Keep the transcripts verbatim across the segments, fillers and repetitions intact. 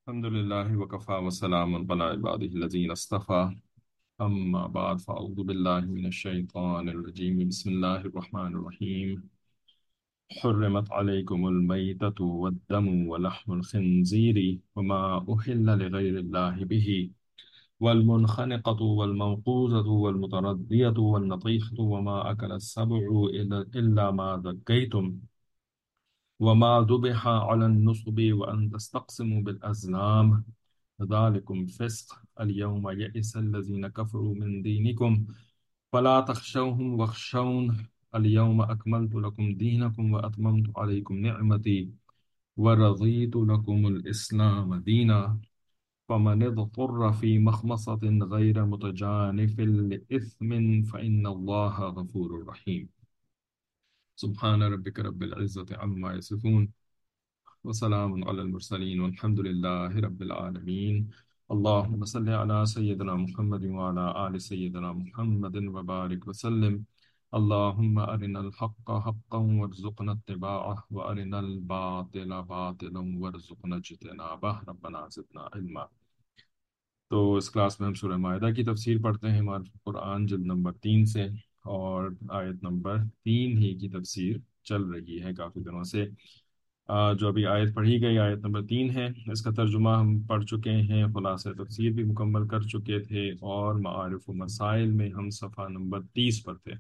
الحمد لله وكفى وسلام على عباده الذين اصطفى. أما بعد فأعوذ بالله من الشيطان الرجيم. بسم الله الرحمن الرحيم. حرمت عليكم الميتة والدم ولحم الخنزير وما أحل لغير الله به والمنخنقة والموقوذة والمتردية والنطيحة وما أكل السبع إلا إلا ما ذكيتم وما ذبح على النصب وأن تستقسموا بالأزلام ذلكم فسق. اليوم يئس الذين كفروا من دينكم فلا تخشوهم واخشون اليوم أكملت لكم دينكم وأتممت عليكم نعمتي ورضيت لكم الإسلام دينا فمن اضطر في مخمصة غير متجانف لإثم فإن الله غفور رحيم. سبحان ربك رب العزة عما يصفون وسلام على المرسلين والحمد لله رب العالمين. اللهم صل على سيدنا محمد وعلى آل سيدنا محمد وبارك وسلم. اللهم أرنا الحق حقا وارزقنا اتباعه وأرنا الباطل باطلا وارزقنا اجتنابه ربنا زدنا علما. تو اس کلاس میں ہم سورہ مائدہ کی تفسیر پڑھتے ہیں ہمارے قرآن جلد نمبر تین سے، اور آیت نمبر تین ہی کی تفسیر چل رہی ہے کافی دنوں سے۔ آ، جو ابھی آیت پڑھی گئی آیت نمبر تین ہے، اس کا ترجمہ ہم پڑھ چکے ہیں، خلاصہ تفسیر بھی مکمل کر چکے تھے، اور معارف و مسائل میں ہم صفحہ نمبر تیس پر تھے۔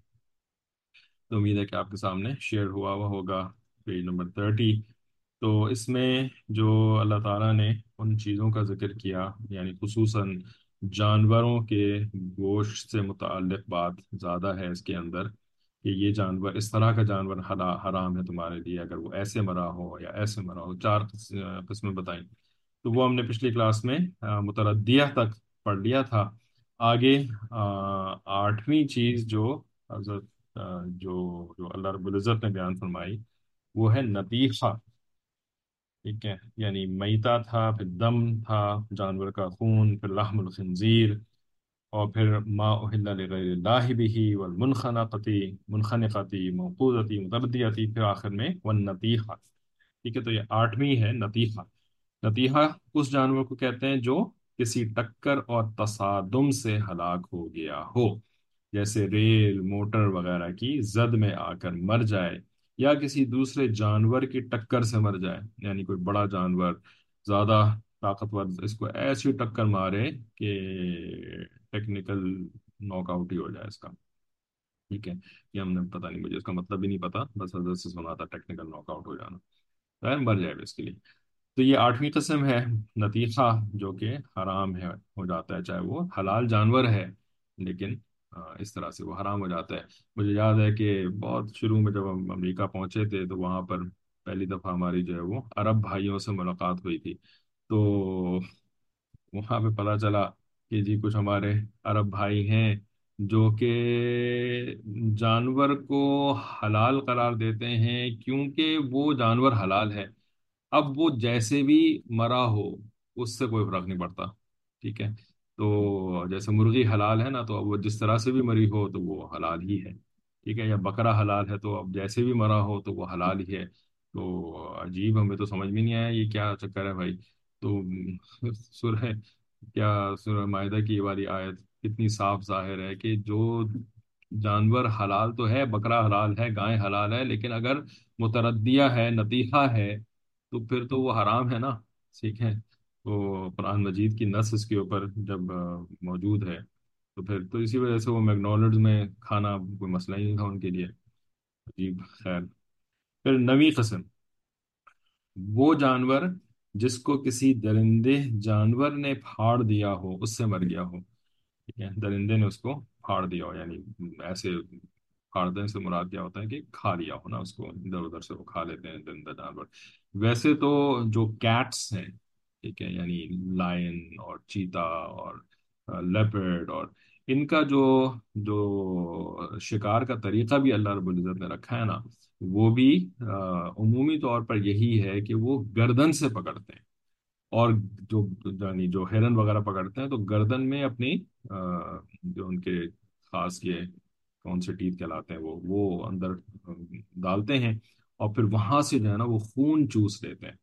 تو امید ہے کہ آپ کے سامنے شیئر ہوا ہوا ہوگا پیج نمبر تھرٹی۔ تو اس میں جو اللہ تعالیٰ نے ان چیزوں کا ذکر کیا، یعنی خصوصاً جانوروں کے گوشت سے متعلق بات زیادہ ہے اس کے اندر، کہ یہ جانور اس طرح کا جانور حلا- حرام ہے تمہارے لیے، اگر وہ ایسے مرا ہو یا ایسے مرا ہو، چار قس- قسمیں بتائیں۔ تو وہ ہم نے پچھلی کلاس میں آ، متردیہ تک پڑھ لیا تھا۔ آگے آ، آٹھویں چیز جو حضرت آ، جو جو اللہ رب العزت نے بیان فرمائی، وہ ہے نطیحہ۔ ٹھیک ہے، یعنی میتا تھا، پھر دم تھا، جانور کا خون، پھر لحم الخنزیر، اور پھر ما اہل لغیر اللہ بھی والمنخنقتی منخنقتی موقوذتی متردیتی، پھر آخر میں والنطیحہ۔ ٹھیک ہے، تو یہ آٹھویں ہے نطیحہ۔ نطیحہ اس جانور کو کہتے ہیں جو کسی ٹکر اور تصادم سے ہلاک ہو گیا ہو، جیسے ریل موٹر وغیرہ کی زد میں آ کر مر جائے، یا کسی دوسرے جانور کی ٹکر سے مر جائے، یعنی کوئی بڑا جانور زیادہ طاقتور اس کو ایسی ٹکر مارے کہ ٹیکنیکل ناک آؤٹ ہی ہو جائے اس کا۔ ٹھیک ہے، یہ ہم نے پتہ نہیں، مجھے اس کا مطلب بھی نہیں پتا، بس حضرت سے سنا تھا ٹیکنیکل ناک آؤٹ ہو جانا، غیر مر جائے اس کے لیے۔ تو یہ آٹھویں قسم ہے نطیحہ، جو کہ حرام ہے، ہو جاتا ہے، چاہے وہ حلال جانور ہے لیکن آ، اس طرح سے وہ حرام ہو جاتا ہے۔ مجھے یاد ہے کہ بہت شروع میں جب ہم امریکہ پہنچے تھے تو وہاں پر پہلی دفعہ ہماری جو ہے وہ عرب بھائیوں سے ملاقات ہوئی تھی۔ تو وہاں پہ پتہ چلا کہ جی کچھ ہمارے عرب بھائی ہیں جو کہ جانور کو حلال قرار دیتے ہیں کیونکہ وہ جانور حلال ہے، اب وہ جیسے بھی مرا ہو اس سے کوئی فرق نہیں پڑتا۔ ٹھیک ہے، تو جیسے مرغی حلال ہے نا، تو اب وہ جس طرح سے بھی مری ہو تو وہ حلال ہی ہے۔ ٹھیک ہے، یا بکرا حلال ہے تو اب جیسے بھی مرا ہو تو وہ حلال ہی ہے۔ تو عجیب، ہمیں تو سمجھ میں نہیں آیا یہ کیا چکر ہے بھائی۔ تو سورہ کیا سورہ مائدہ کی یہ والی آیت کتنی صاف ظاہر ہے کہ جو جانور حلال تو ہے، بکرا حلال ہے، گائے حلال ہے، لیکن اگر متردیہ ہے، نطیحہ ہے، تو پھر تو وہ حرام ہے نا۔ ٹھیک ہے، تو قرآن مجید کی نص اس کے اوپر جب آ، موجود ہے، تو پھر تو اسی وجہ سے وہ میکڈونلڈز میں کھانا کوئی مسئلہ ہی نہیں تھا ان کے لیے۔ عجیب، خیر۔ پھر نویں قسم، وہ جانور جس کو کسی درندے جانور نے پھاڑ دیا ہو، اس سے مر گیا ہو۔ ٹھیک ہے، درندے نے اس کو پھاڑ دیا ہو، یعنی ایسے پھاڑنے سے مراد کیا ہوتا ہے کہ کھا لیا ہو نا اس کو، ادھر ادھر سے وہ کھا لیتے ہیں درندہ جانور۔ ویسے تو جو کیٹس ہیں، ٹھیک ہے، یعنی لائن اور چیتا اور لیپرڈ، اور ان کا جو جو شکار کا طریقہ بھی اللہ رب العزت نے رکھا ہے نا، وہ بھی آ، عمومی طور پر یہی ہے کہ وہ گردن سے پکڑتے ہیں، اور جو یعنی جو ہرن وغیرہ پکڑتے ہیں تو گردن میں اپنی آ، جو ان کے خاص یہ کون سے ٹیتھ کہلاتے ہیں وہ وہ اندر آ، ڈالتے ہیں، اور پھر وہاں سے جو ہے نا وہ خون چوس لیتے ہیں۔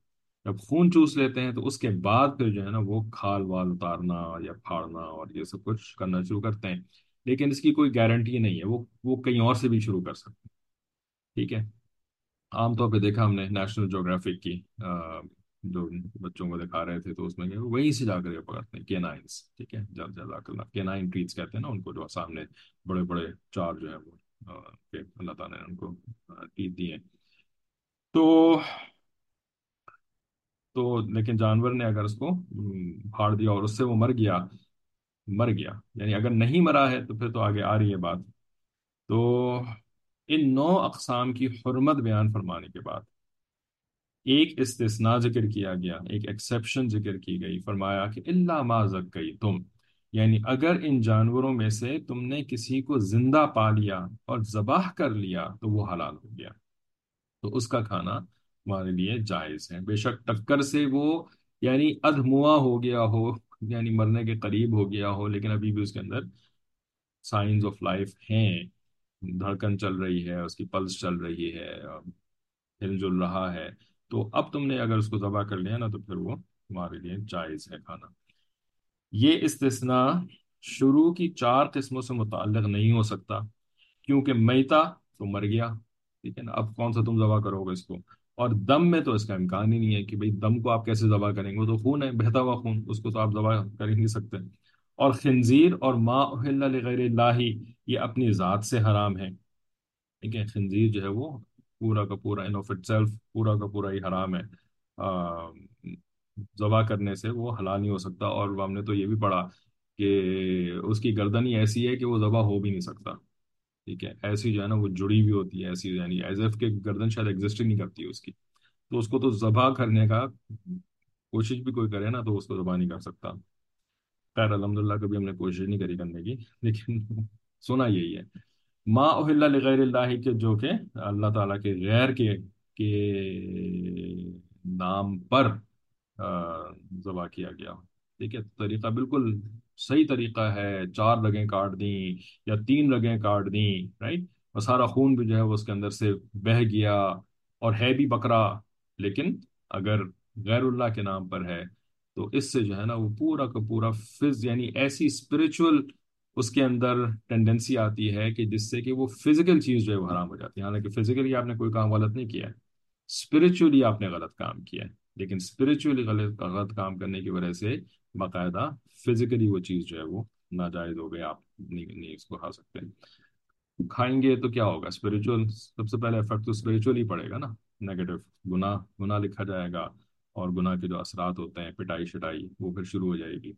جب خون چوس لیتے ہیں تو اس کے بعد پھر جو ہے نا وہ کھال وال اتارنا یا پھاڑنا اور یہ سب کچھ کرنا شروع کرتے ہیں، لیکن اس کی کوئی گارنٹی نہیں ہے، وہ وہ کہیں اور سے بھی شروع کر سکتے ہیں، ٹھیک ہے۔ عام طور پہ دیکھا ہم نے نیشنل جیوگرافک کی آ، جو بچوں کو دکھا رہے تھے، تو اس میں کیا وہیں سے جا کر یہ پکڑتے ہیں کینائنس، ٹھیک ہے، جب جزاک اللہ، کینائن ٹریز کہتے ہیں نا ان کو، جو سامنے بڑے بڑے چار جو ہے وہ آ، کہ اللہ تعالیٰ نے ان کو ٹیپ دی ہیں، تو تو لیکن جانور نے اگر اس کو ہم، پھاڑ دیا اور اس سے وہ مر گیا، مر گیا یعنی اگر نہیں مرا ہے تو پھر تو آگے آ رہی ہے بات۔ تو ان نو اقسام کی حرمت بیان فرمانے کے بعد ایک استثناء ذکر کیا گیا، ایک ایکسیپشن ذکر کی گئی، فرمایا کہ اللہ ما زکیتم، یعنی اگر ان جانوروں میں سے تم نے کسی کو زندہ پا لیا اور ذبح کر لیا تو وہ حلال ہو گیا، تو اس کا کھانا ہمارے لیے جائز ہے، بے شک ٹکر سے وہ یعنی ادھموا ہو گیا ہو، یعنی مرنے کے قریب ہو گیا ہو، لیکن ابھی بھی اس کے اندر سائنز آف لائف ہیں، دھڑکن چل رہی ہے، اس کی پلس چل رہی ہے، ہل جل رہا ہے، تو اب تم نے اگر اس کو ذبح کر لیا نا تو پھر وہ تمہارے لیے جائز ہے کھانا۔ یہ استثناء شروع کی چار قسموں سے متعلق نہیں ہو سکتا، کیونکہ میتا تو مر گیا، ٹھیک ہے نا، اب کون سا تم ذبح کرو گے اس کو، اور دم میں تو اس کا امکان ہی نہیں ہے کہ بھئی دم کو آپ کیسے ذبح کریں گے، وہ تو خون ہے، بہتا ہوا خون، اس کو تو آپ ذبح کر ہی نہیں سکتے۔ اور خنزیر اور ما اہل لغیر اللہ، یہ اپنی ذات سے حرام ہے، ٹھیک ہے، خنزیر جو ہے وہ پورا کا پورا ان آف اٹ سیلف پورا کا پورا ہی حرام ہے، آ، ذبح کرنے سے وہ حلال نہیں ہو سکتا، اور ہم نے تو یہ بھی پڑھا کہ اس کی گردن ہی ایسی ہے کہ وہ ذبح ہو بھی نہیں سکتا، ٹھیک ہے، ایسی جو ہے نا وہ جڑی ہوئی ہوتی ہے، ایسی یعنی ایز ایف کہ گردن شاید ایگزسٹ ہی نہیں کرتی ہے اس کی، تو اس کو تو ذبح کرنے کا کوشش بھی کوئی کرے نا تو اس کو ذبح نہیں کر سکتا۔ خیر الحمدللہ کبھی ہم نے کوشش نہیں کری کرنے کی، لیکن سنا یہی ہے، ما اہل لغیر اللہ، کے جو کہ اللہ تعالیٰ کے غیر کے کے نام پر آ، ذبح کیا گیا، ٹھیک ہے، طریقہ بالکل صحیح طریقہ ہے، چار رگیں کاٹ دیں یا تین رگیں کاٹ دیں، رائٹ، اور سارا خون بھی جو ہے وہ اس کے اندر سے بہہ گیا، اور ہے بھی بکرا، لیکن اگر غیر اللہ کے نام پر ہے تو اس سے جو ہے نا وہ پورا کا پورا فز یعنی ایسی اسپرچل اس کے اندر ٹینڈنسی آتی ہے کہ جس سے کہ وہ فزیکل چیز جو ہے وہ حرام ہو جاتی ہے، حالانکہ فزیکلی آپ نے کوئی کام غلط نہیں کیا ہے، اسپرچولی آپ نے غلط کام کیا ہے، لیکن اسپرچولی غلط غلط کام کرنے کی وجہ سے باقاعدہ فزیکلی وہ چیز جو ہے وہ ناجائز ہو گئی، آپ نہیں, نہیں اس کو کھا سکتے، کھائیں گے تو کیا ہوگا، اسپرچل سب سے پہلے افیکٹ تو اسپرچل ہی پڑے گا نا، نیگیٹو، گناہ گناہ لکھا جائے گا، اور گناہ کے جو اثرات ہوتے ہیں پٹائی شٹائی وہ پھر شروع ہو جائے گی۔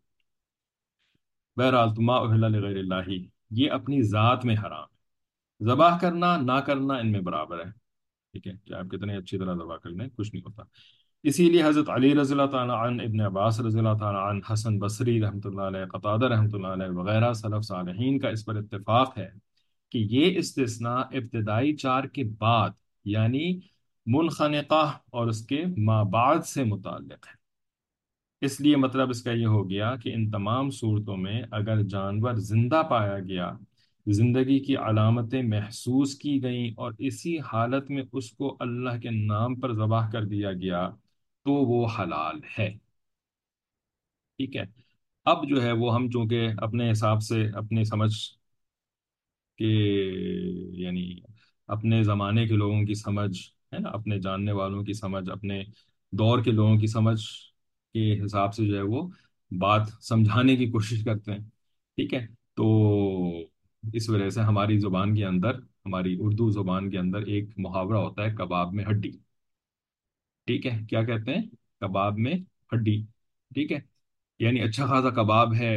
بہرحال تو ما اہل لغیر اللہ، یہ اپنی ذات میں حرام ہے، ذبح کرنا نہ کرنا ان میں برابر ہے، ٹھیک ہے، کہ آپ کتنے اچھی طرح ذبح کر لیں کچھ نہیں ہوتا۔ اسی لیے حضرت علی رضی اللہ تعالیٰ عنہ، ابن عباس رضی اللہ تعالیٰ عنہ، حسن بصری رحمۃ اللہ علیہ، قتادہ رحمۃ اللہ علیہ وغیرہ سلف صالحین کا اس پر اتفاق ہے کہ یہ استثناء ابتدائی چار کے بعد یعنی منخنقہ اور اس کے ما بعد سے متعلق ہے، اس لیے مطلب اس کا یہ ہو گیا کہ ان تمام صورتوں میں اگر جانور زندہ پایا گیا، زندگی کی علامتیں محسوس کی گئیں، اور اسی حالت میں اس کو اللہ کے نام پر ذبح کر دیا گیا تو وہ حلال ہے، ٹھیک ہے۔ اب جو ہے وہ ہم چونکہ اپنے حساب سے اپنے سمجھ کے یعنی اپنے زمانے کے لوگوں کی سمجھ ہے نا، اپنے جاننے والوں کی سمجھ، اپنے دور کے لوگوں کی سمجھ کے حساب سے جو ہے وہ بات سمجھانے کی کوشش کرتے ہیں، ٹھیک ہے، تو اس وجہ سے ہماری زبان کے اندر، ہماری اردو زبان کے اندر ایک محاورہ ہوتا ہے کباب میں ہڈی، ٹھیک ہے، کیا کہتے ہیں، کباب میں ہڈی، ٹھیک ہے، یعنی اچھا خاصا کباب ہے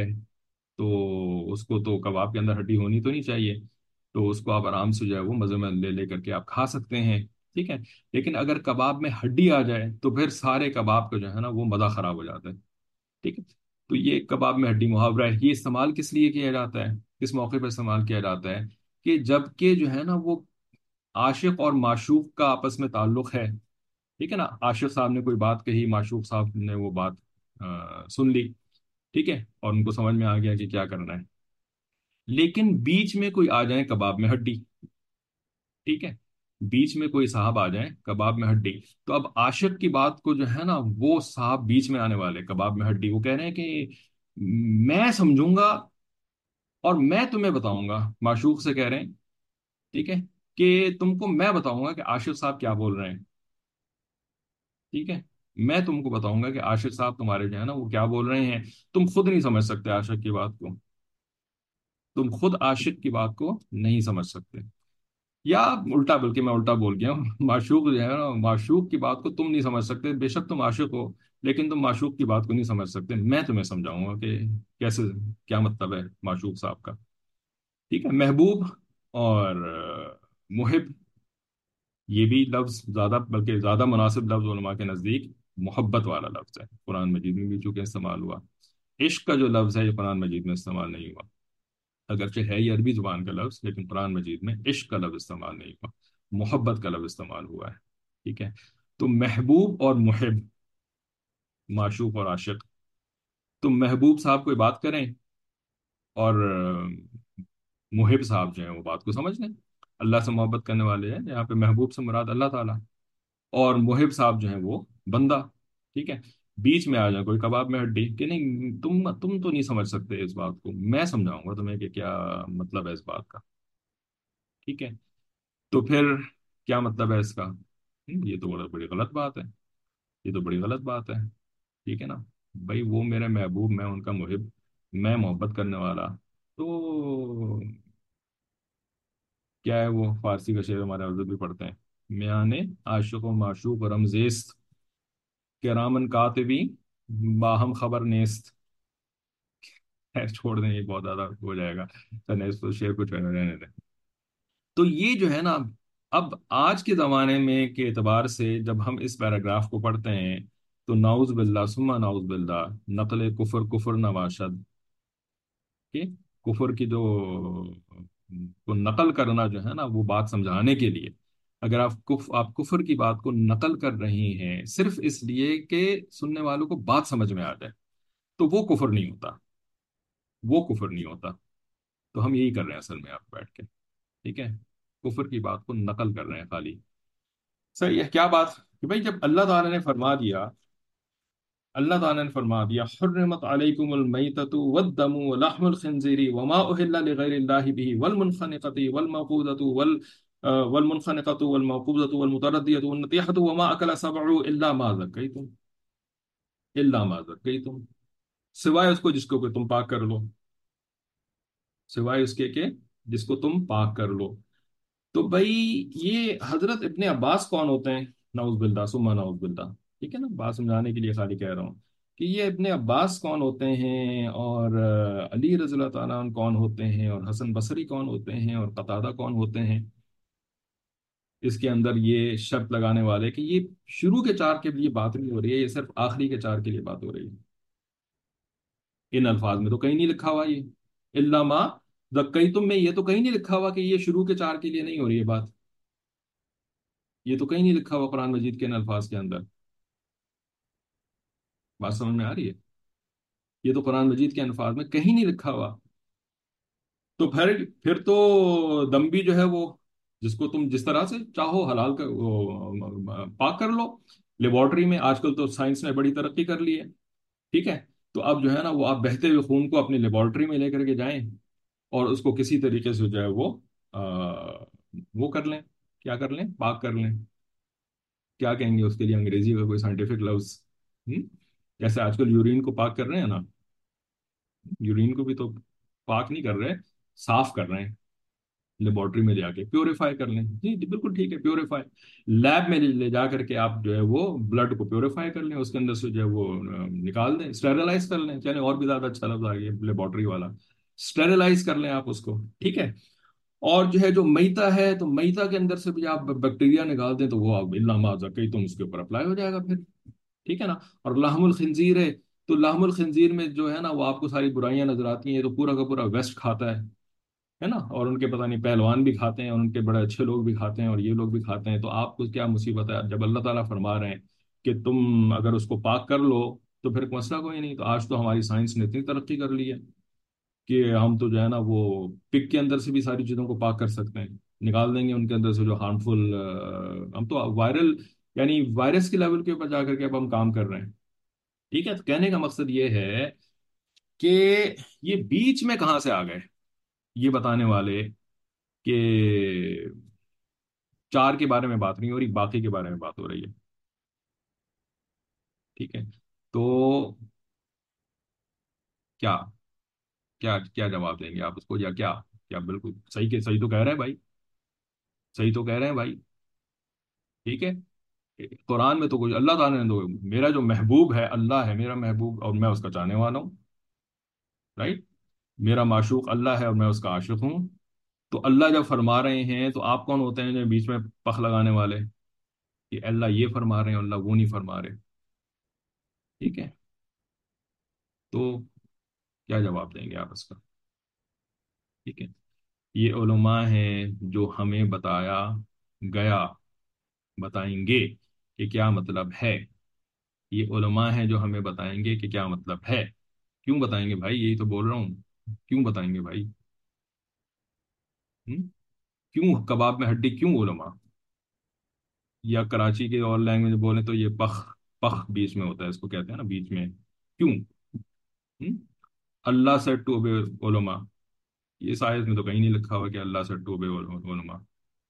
تو اس کو تو کباب کے اندر ہڈی ہونی تو نہیں چاہیے، تو اس کو آپ آرام سے جو ہے وہ مزے میں لے لے کر کے آپ کھا سکتے ہیں، ٹھیک ہے، لیکن اگر کباب میں ہڈی آ جائے تو پھر سارے کباب کا جو ہے نا وہ مزہ خراب ہو جاتا ہے، ٹھیک ہے، تو یہ کباب میں ہڈی محاورہ ہے، یہ استعمال کس لیے کیا جاتا ہے، کس موقع پر استعمال کیا جاتا ہے، کہ جب کہ جو ہے نا وہ عاشق اور معشوق کا آپس میں تعلق ہے، ٹھیک ہے نا، عاشق صاحب نے کوئی بات کہی، معشوق صاحب نے وہ بات آ، سن لی، ٹھیک ہے، اور ان کو سمجھ میں آ گیا کہ کیا کرنا ہے، لیکن بیچ میں کوئی آ جائے کباب میں ہڈی، ٹھیک ہے، بیچ میں کوئی صاحب آ جائیں کباب میں ہڈی، تو اب عاشق کی بات کو جو ہے نا وہ صاحب بیچ میں آنے والے کباب میں ہڈی، وہ کہہ رہے ہیں کہ میں سمجھوں گا اور میں تمہیں بتاؤں گا، معشوق سے کہہ رہے ہیں، ٹھیک ہے، کہ تم کو میں بتاؤں گا کہ عاشق صاحب کیا بول رہے ہیں، ٹھیک ہے، میں تم کو بتاؤں گا کہ عاشق صاحب تمہارے جو ہے نا وہ کیا بول رہے ہیں، تم خود نہیں سمجھ سکتے عاشق کی بات کو، تم خود عاشق کی بات کو نہیں سمجھ سکتے، یا الٹا، بلکہ میں الٹا بول گیا ہوں معشوق جو ہے نا، معشوق کی بات کو تم نہیں سمجھ سکتے، بے شک تم عاشق ہو، لیکن تم معشوق کی بات کو نہیں سمجھ سکتے، میں تمہیں سمجھاؤں گا کہ کیسے، کیا مطلب ہے معشوق صاحب کا، ٹھیک ہے۔ محبوب اور آ، محب، یہ بھی لفظ زیادہ، بلکہ زیادہ مناسب لفظ علماء کے نزدیک محبت والا لفظ ہے، قرآن مجید میں بھی چونکہ استعمال ہوا۔ عشق کا جو لفظ ہے یہ قرآن مجید میں استعمال نہیں ہوا، اگرچہ ہے یہ عربی زبان کا لفظ، لیکن قرآن مجید میں عشق کا لفظ استعمال نہیں ہوا، محبت کا لفظ استعمال ہوا ہے، ٹھیک ہے۔ تو محبوب اور محب، معشوق اور عاشق، تو محبوب صاحب کوئی بات کریں اور محب صاحب جو ہیں وہ بات کو سمجھ لیں، اللہ سے محبت کرنے والے ہیں، یہاں پہ محبوب سے مراد اللہ تعالیٰ، اور محب صاحب جو ہیں وہ بندہ، ٹھیک ہے، بیچ میں آ جائے کوئی کباب میں ہڈی کہ نہیں تم تم تو نہیں سمجھ سکتے اس بات کو، میں سمجھاؤں گا تمہیں کہ کیا مطلب ہے اس بات کا، ٹھیک ہے، تو پھر کیا مطلب ہے اس کا؟ ہم، یہ تو بڑا بڑی غلط بات ہے، یہ تو بڑی غلط بات ہے، ٹھیک ہے نا، بھائی وہ میرے محبوب، میں ان کا محب، میں محبت کرنے والا، تو کیا ہے وہ فارسی کا شعر ہمارے حضرت بھی پڑھتے ہیں، میانے عاشق و معشوق رمزیست، کرامن کاتبی باہم خبر نیست، خیر چھوڑ دیں، یہ بہت زیادہ ہو جائے گا، چلیں اس کو شعر کو چھوڑ رہنے دیں۔ تو یہ جو ہے نا، اب آج کے زمانے میں کے اعتبار سے جب ہم اس پیراگراف کو پڑھتے ہیں تو نعوذ باللہ ثم نعوذ باللہ، نقل کفر کفر نواشد، کہ کفر کی جو کو نقل کرنا جو ہے نا وہ بات سمجھانے کے لیے، اگر آپ کف آپ کفر کی بات کو نقل کر رہی ہیں صرف اس لیے کہ سننے والوں کو بات سمجھ میں آ جائے، تو وہ کفر نہیں ہوتا، وہ کفر نہیں ہوتا، تو ہم یہی کر رہے ہیں اصل میں آپ بیٹھ کے، ٹھیک ہے، کفر کی بات کو نقل کر رہے ہیں خالی، صحیح ہے، کیا بات کہ بھائی جب اللہ تعالیٰ نے فرما دیا، اللہ تعالیٰ نے فرما دیا حرمت علیکم المیتۃ والدم ولحم الخنزیر وما اہل لغیر اللہ به والمنخنقۃ والموقوذۃ وال والمنخنقۃ والموقوذۃ والمتردیۃ والنطیحۃ وما اکل السبع الا ما ذکیتم، الا ما ذکیتم، سوائے اس کو جس کو کہ تم پاک کر لو، سوائے اس کے کہ جس کو تم پاک کر لو، تو بھائی یہ حضرت ابن عباس کون ہوتے ہیں؟ نعوذ باللہ ثم نعوذ باللہ، ٹھیک ہے نا، بات سمجھانے کے لیے خالی کہہ رہا ہوں کہ یہ ابن عباس کون ہوتے ہیں، اور آ، علی رضی اللہ تعالیٰ عنہ کون ہوتے ہیں، اور حسن بصری کون ہوتے ہیں، اور قتادہ کون ہوتے ہیں، اس کے اندر یہ شرط لگانے والے کہ یہ شروع کے چار کے لیے بات نہیں ہو رہی ہے، یہ صرف آخری کے چار کے لیے بات ہو رہی ہے، ان الفاظ میں تو کہیں نہیں لکھا ہوا یہ الا ما ذکیتم میں، یہ تو کہیں نہیں لکھا ہوا کہ یہ شروع کے چار کے لیے نہیں ہو رہی ہے بات، یہ تو کہیں نہیں لکھا ہوا قرآن مجید کے ان الفاظ کے اندر، بات سمجھ میں آ رہی ہے؟ یہ تو قرآن مجید کے الفاظ میں کہیں نہیں لکھا ہوا، تو پھر پھر تو دم بھی جو ہے وہ جس کو تم جس طرح سے چاہو حلال کر وہ پاک کر لو، لیبارٹری میں آج کل تو سائنس نے بڑی ترقی کر لی ہے، ٹھیک ہے، تو اب جو ہے نا وہ آپ بہتے ہوئے خون کو اپنی لیبارٹری میں لے کر کے جائیں اور اس کو کسی طریقے سے جو ہے وہ آ، وہ کر لیں، کیا کر لیں، پاک کر لیں، کیا کہیں گے اس کے لیے انگریزی کا کوئی سائنٹیفک لفظ؟ ہم؟ جیسے آج کل یورین کو پاک کر رہے ہیں نا، یورین کو بھی تو پاک نہیں کر رہے، صاف کر رہے ہیں، لیبارٹری میں جا کے پیوریفائی کر لیں، جی جی بالکل ٹھیک ہے، پیوریفائی، لیب میں لے لے جا کر کے آپ جو ہے وہ بلڈ کو پیوریفائی کر لیں، اس کے اندر سے جو ہے وہ آ، نکال دیں، اسٹیرلائز کر لیں، چلیں اور بھی زیادہ اچھا لفظ آ گیا لیبارٹری والا، اسٹیرلائز کر لیں آپ اس کو، ٹھیک ہے، اور جو ہے جو میتا ہے تو میتا کے اندر سے بھی آپ بیکٹیریا نکال دیں تو وہ آپ الا ما ذکیتم اس کے اوپر اپلائی ہو جائے گا پھر، ٹھیک ہے نا، اور لحم الخنزیر ہے تو لحم الخنزیر میں جو ہے نا وہ آپ کو ساری برائیاں نظر آتی ہیں، یہ تو پورا کا پورا ویسٹ کھاتا ہے ہے نا، اور ان کے پتہ نہیں پہلوان بھی کھاتے ہیں اور ان کے بڑے اچھے لوگ بھی کھاتے ہیں اور یہ لوگ بھی کھاتے ہیں، تو آپ کو کیا مصیبت ہے جب اللہ تعالیٰ فرما رہے ہیں کہ تم اگر اس کو پاک کر لو تو پھر مسئلہ کوئی نہیں، تو آج تو ہماری سائنس نے اتنی ترقی کر لی ہے کہ ہم تو جو ہے نا وہ پک کے اندر سے بھی ساری چیزوں کو پاک کر سکتے ہیں، نکال دیں گے ان کے اندر سے جو ہارمفل، ہم تو وائرل یعنی وائرس کے لیول کے اوپر جا کر کے اب ہم کام کر رہے ہیں. ٹھیک ہے، تو کہنے کا مقصد یہ ہے کہ یہ بیچ میں کہاں سے آ گئے یہ بتانے والے کہ چار کے بارے میں بات نہیں ہو رہی، باقی کے بارے میں بات ہو رہی ہے. ٹھیک ہے، تو کیا کیا کیا جواب دیں گے آپ اس کو، یا کیا کیا بالکل صحیح کے صحیح تو کہہ رہے ہیں بھائی، صحیح تو کہہ رہے ہیں بھائی. ٹھیک ہے، قرآن میں تو کچھ اللہ تعالیٰ نے تو میرا جو محبوب ہے اللہ ہے میرا محبوب اور میں اس کا چاہنے والا ہوں. رائٹ، میرا معشوق اللہ ہے اور میں اس کا عاشق ہوں. تو اللہ جب فرما رہے ہیں تو آپ کون ہوتے ہیں جو بیچ میں پخ لگانے والے کہ اللہ یہ فرما رہے ہیں اللہ وہ نہیں فرما رہے. ٹھیک ہے، تو کیا جواب دیں گے آپ اس کا؟ ٹھیک ہے، یہ علماء ہیں جو ہمیں بتایا گیا، بتائیں گے کہ کیا مطلب ہے. یہ علماء ہیں جو ہمیں بتائیں گے کہ کیا مطلب ہے. کیوں بتائیں گے بھائی، یہی تو بول رہا ہوں. کیوں بتائیں گے بھائی؟ ہم؟ کیوں کباب میں ہڈی کیوں علماء؟ یا کراچی کے اور لینگویج بولیں تو یہ پخ، پخ بیچ میں ہوتا ہے اس کو کہتے ہیں نا بیچ میں. کیوں؟ ہم؟ اللہ سیڈ ٹو اوبے علماء، یہ اس آیت میں تو کہیں نہیں لکھا ہوا کہ اللہ سیڈ ٹو اوبے علماء.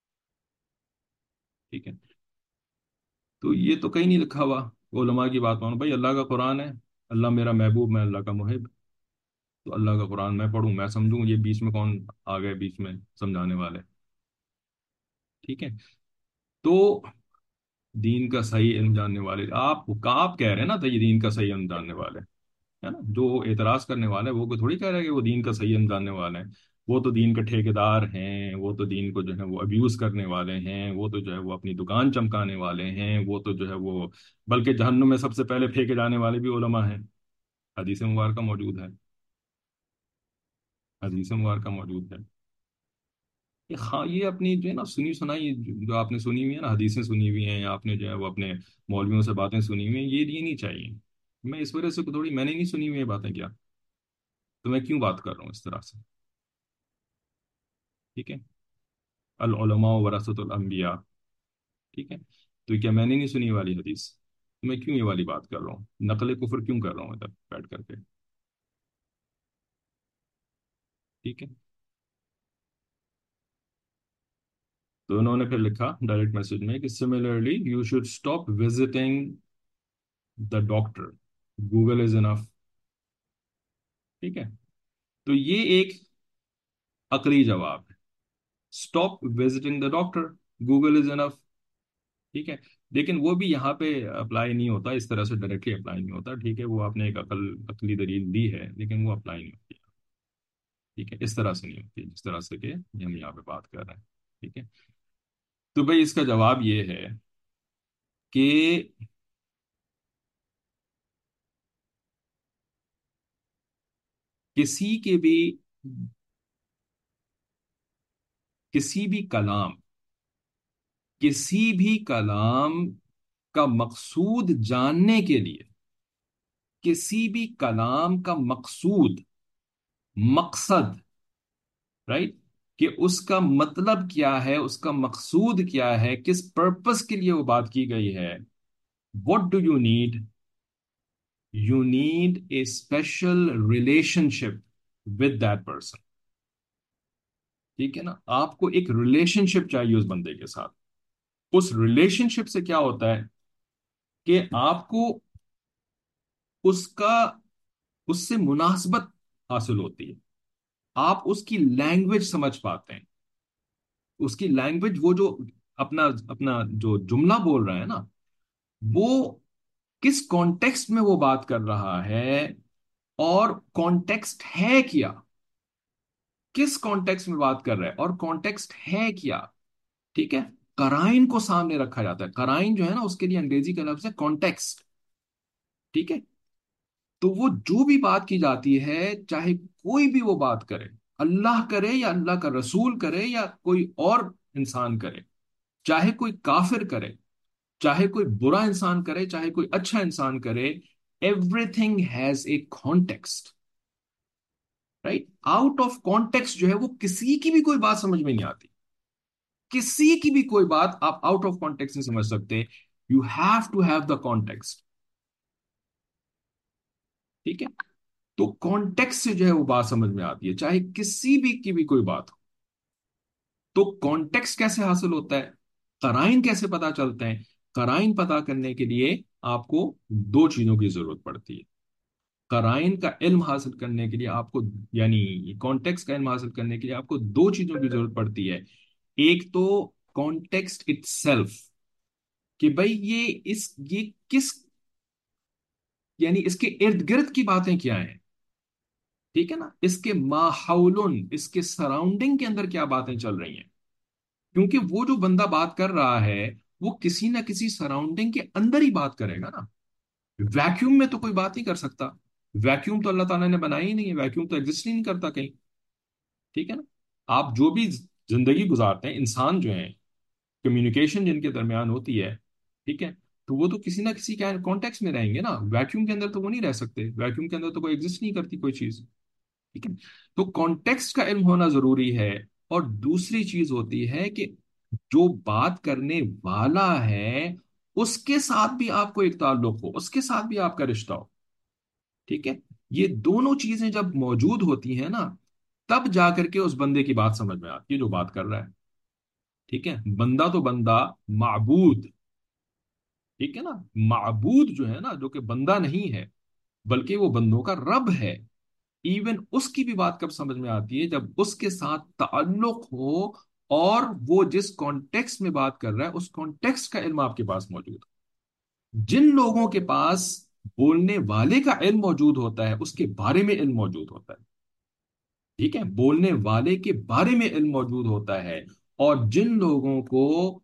ٹھیک ہے، تو یہ تو کہیں نہیں لکھا ہوا علماء کی بات مانو بھائی. اللہ کا قرآن ہے، اللہ میرا محبوب میں اللہ کا محب. تو اللہ کا قرآن میں پڑھوں میں سمجھوں، یہ بیچ میں کون آ گئے بیچ میں سمجھانے والے؟ ٹھیک ہے، تو دین کا صحیح علم جاننے والے آپ آپ کہہ رہے ہیں نا، تو یہ دین کا صحیح علم جاننے والے ہے نا. جو اعتراض کرنے والے ہیں وہ کوئی تھوڑی کہہ رہے ہیں کہ وہ دین کا صحیح علم جاننے والے ہیں. وہ تو دین کے ٹھیکیدار ہیں، وہ تو دین کو جو ہے وہ ابیوز کرنے والے ہیں، وہ تو جو ہے وہ اپنی دکان چمکانے والے ہیں، وہ تو جو ہے وہ بلکہ جہنم میں سب سے پہلے پھینکے جانے والے بھی علماء ہیں. حدیث مبارکہ موجود ہے، حدیث مبارکہ موجود ہے. یہ خاں یہ اپنی جو ہے نا سنی سنائی جو آپ نے سنی ہوئی ہے نا، حدیثیں سنی ہوئی ہیں، یا آپ نے جو ہے وہ اپنے مولویوں سے باتیں سنی ہوئی ہیں، یہ یہ نہیں چاہیے. میں اس وجہ سے تھوڑی میں نے نہیں سنی ہوئی یہ باتیں کیا، تو میں کیوں بات کر رہا ہوں اس طرح سے؟ ٹھیک ہے، العلماء ورثۃ الانبیاء. ٹھیک ہے، تو کیا میں نے نہیں سنی یہ والی حدیث؟ تو میں کیوں یہ والی بات کر رہا ہوں، نقل کفر کیوں کر رہا ہوں ادھر بیٹھ کر کے؟ ٹھیک ہے، تو انہوں نے پھر لکھا ڈائریکٹ میسج میں کہ similarly you should stop visiting the doctor, Google is enough. ٹھیک ہے، تو یہ ایک عقلی جواب ہے. Stop visiting the doctor, Google is enough. ٹھیک ہے، لیکن وہ بھی یہاں پہ اپلائی نہیں ہوتا اس طرح سے، ڈائریکٹلی اپلائی نہیں ہوتا. ٹھیک ہے، وہ آپ نے ایک عقل عقلی دلیل دی ہے لیکن وہ اپلائی نہیں ہوتی. ٹھیک ہے، اس طرح سے نہیں ہوتی جس طرح سے کہ ہم یہاں پہ بات کر رہے ہیں. ٹھیک ہے، تو بھائی اس کا جواب یہ ہے کہ کسی کے بھی کسی بھی کلام کسی بھی کلام کا مقصود جاننے کے لیے، کسی بھی کلام کا مقصود، مقصد، رائٹ، کہ اس کا مطلب کیا ہے، اس کا مقصود کیا ہے، کس پرپس کے لیے وہ بات کی گئی ہے. What do you need? You need a special relationship with that person. ٹھیک ہے نا، آپ کو ایک ریلیشن شپ چاہیے اس بندے کے ساتھ. اس ریلیشن شپ سے کیا ہوتا ہے کہ آپ کو اس کا اس سے مناسبت حاصل ہوتی ہے. آپ اس کی لینگویج سمجھ پاتے ہیں. اس کی لینگویج، وہ جو اپنا اپنا جو جملہ بول رہا ہے نا، وہ کس کانٹیکسٹ میں وہ بات کر رہا ہے، اور کانٹیکسٹ ہے کیا، کس کانٹیکسٹ میں بات کر رہا ہے اور کانٹیکسٹ ہے کیا. ٹھیک ہے، قرائن کو سامنے رکھا جاتا ہے. قرائن جو ہے نا اس کے لیے انگریزی کا لفظ ہے کانٹیکسٹ. ٹھیک ہے، تو وہ جو بھی بات کی جاتی ہے، چاہے کوئی بھی وہ بات کرے، اللہ کرے یا اللہ کا رسول کرے یا کوئی اور انسان کرے، چاہے کوئی کافر کرے، چاہے کوئی برا انسان کرے، چاہے کوئی اچھا انسان کرے، everything has a context. Right, out of context جو ہے وہ کسی کی بھی کوئی بات سمجھ میں نہیں آتی. کسی کی بھی کوئی بات آپ آؤٹ آف کانٹیکس نہیں سمجھ سکتے. You have to have the context. ٹھیک ہے. تو کانٹیکس سے جو ہے وہ بات سمجھ میں آتی ہے، چاہے کسی بھی کی بھی کوئی بات ہو. تو کانٹیکس کیسے حاصل ہوتا ہے، قرائن کیسے پتا چلتے ہیں؟ قرائن پتا کرنے کے لیے آپ کو دو چیزوں کی ضرورت پڑتی ہے. قرائن کا علم حاصل کرنے کے لیے آپ کو، یعنی کانٹیکس کا علم حاصل کرنے کے لیے آپ کو دو چیزوں کی ضرورت پڑتی ہے. ایک تو کانٹیکسٹ اٹ سیلف، کہ بھائی یہ اس یہ کس، یعنی اس کے ارد گرد کی باتیں کیا ہیں. ٹھیک ہے نا، اس کے ماحولن، اس کے سراؤنڈنگ کے اندر کیا باتیں چل رہی ہیں. کیونکہ وہ جو بندہ بات کر رہا ہے وہ کسی نہ کسی سراؤنڈنگ کے اندر ہی بات کرے گا نا. ویکیوم میں تو کوئی بات نہیں کر سکتا. ویکیوم تو اللہ تعالیٰ نے بنایا ہی نہیں ہے، ویکیوم تو ایگزسٹ ہی نہیں کرتا کہیں. ٹھیک ہے نا. آپ جو بھی زندگی گزارتے ہیں، انسان جو ہیں، کمیونیکیشن جن کے درمیان ہوتی ہے، ٹھیک ہے، تو وہ تو کسی نہ کسی کانٹیکس میں رہیں گے نا. ویکیوم کے اندر تو وہ نہیں رہ سکتے، ویکیوم کے اندر تو کوئی ایگزسٹ نہیں کرتی کوئی چیز. ٹھیک ہے. تو کانٹیکسٹ کا علم ہونا ضروری ہے. اور دوسری چیز ہوتی ہے کہ جو بات کرنے والا ہے اس کے ساتھ بھی آپ کو ایک تعلق ہو، اس کے ساتھ بھی آپ کا رشتہ ہو. ٹھیک ہے. یہ دونوں چیزیں جب موجود ہوتی ہیں نا، تب جا کر کے اس بندے کی بات سمجھ میں آتی ہے جو بات کر رہا ہے. ٹھیک ہے. بندہ تو بندہ، معبود، ٹھیک ہے نا، معبود جو ہے نا، جو کہ بندہ نہیں ہے بلکہ وہ بندوں کا رب ہے. ایون اس کی بھی بات کب سمجھ میں آتی ہے؟ جب اس کے ساتھ تعلق ہو اور وہ جس کانٹیکس میں بات کر رہا ہے اس کانٹیکس کا علم آپ کے پاس موجود ہو. جن لوگوں کے پاس بولنے والے کا علم موجود ہوتا ہے اس کے بارے میں علم موجود ہوتا ہے. ٹھیک ہے. بولنے والے کے بارے میں علم موجود ہوتا ہے. اور جن لوگوں کو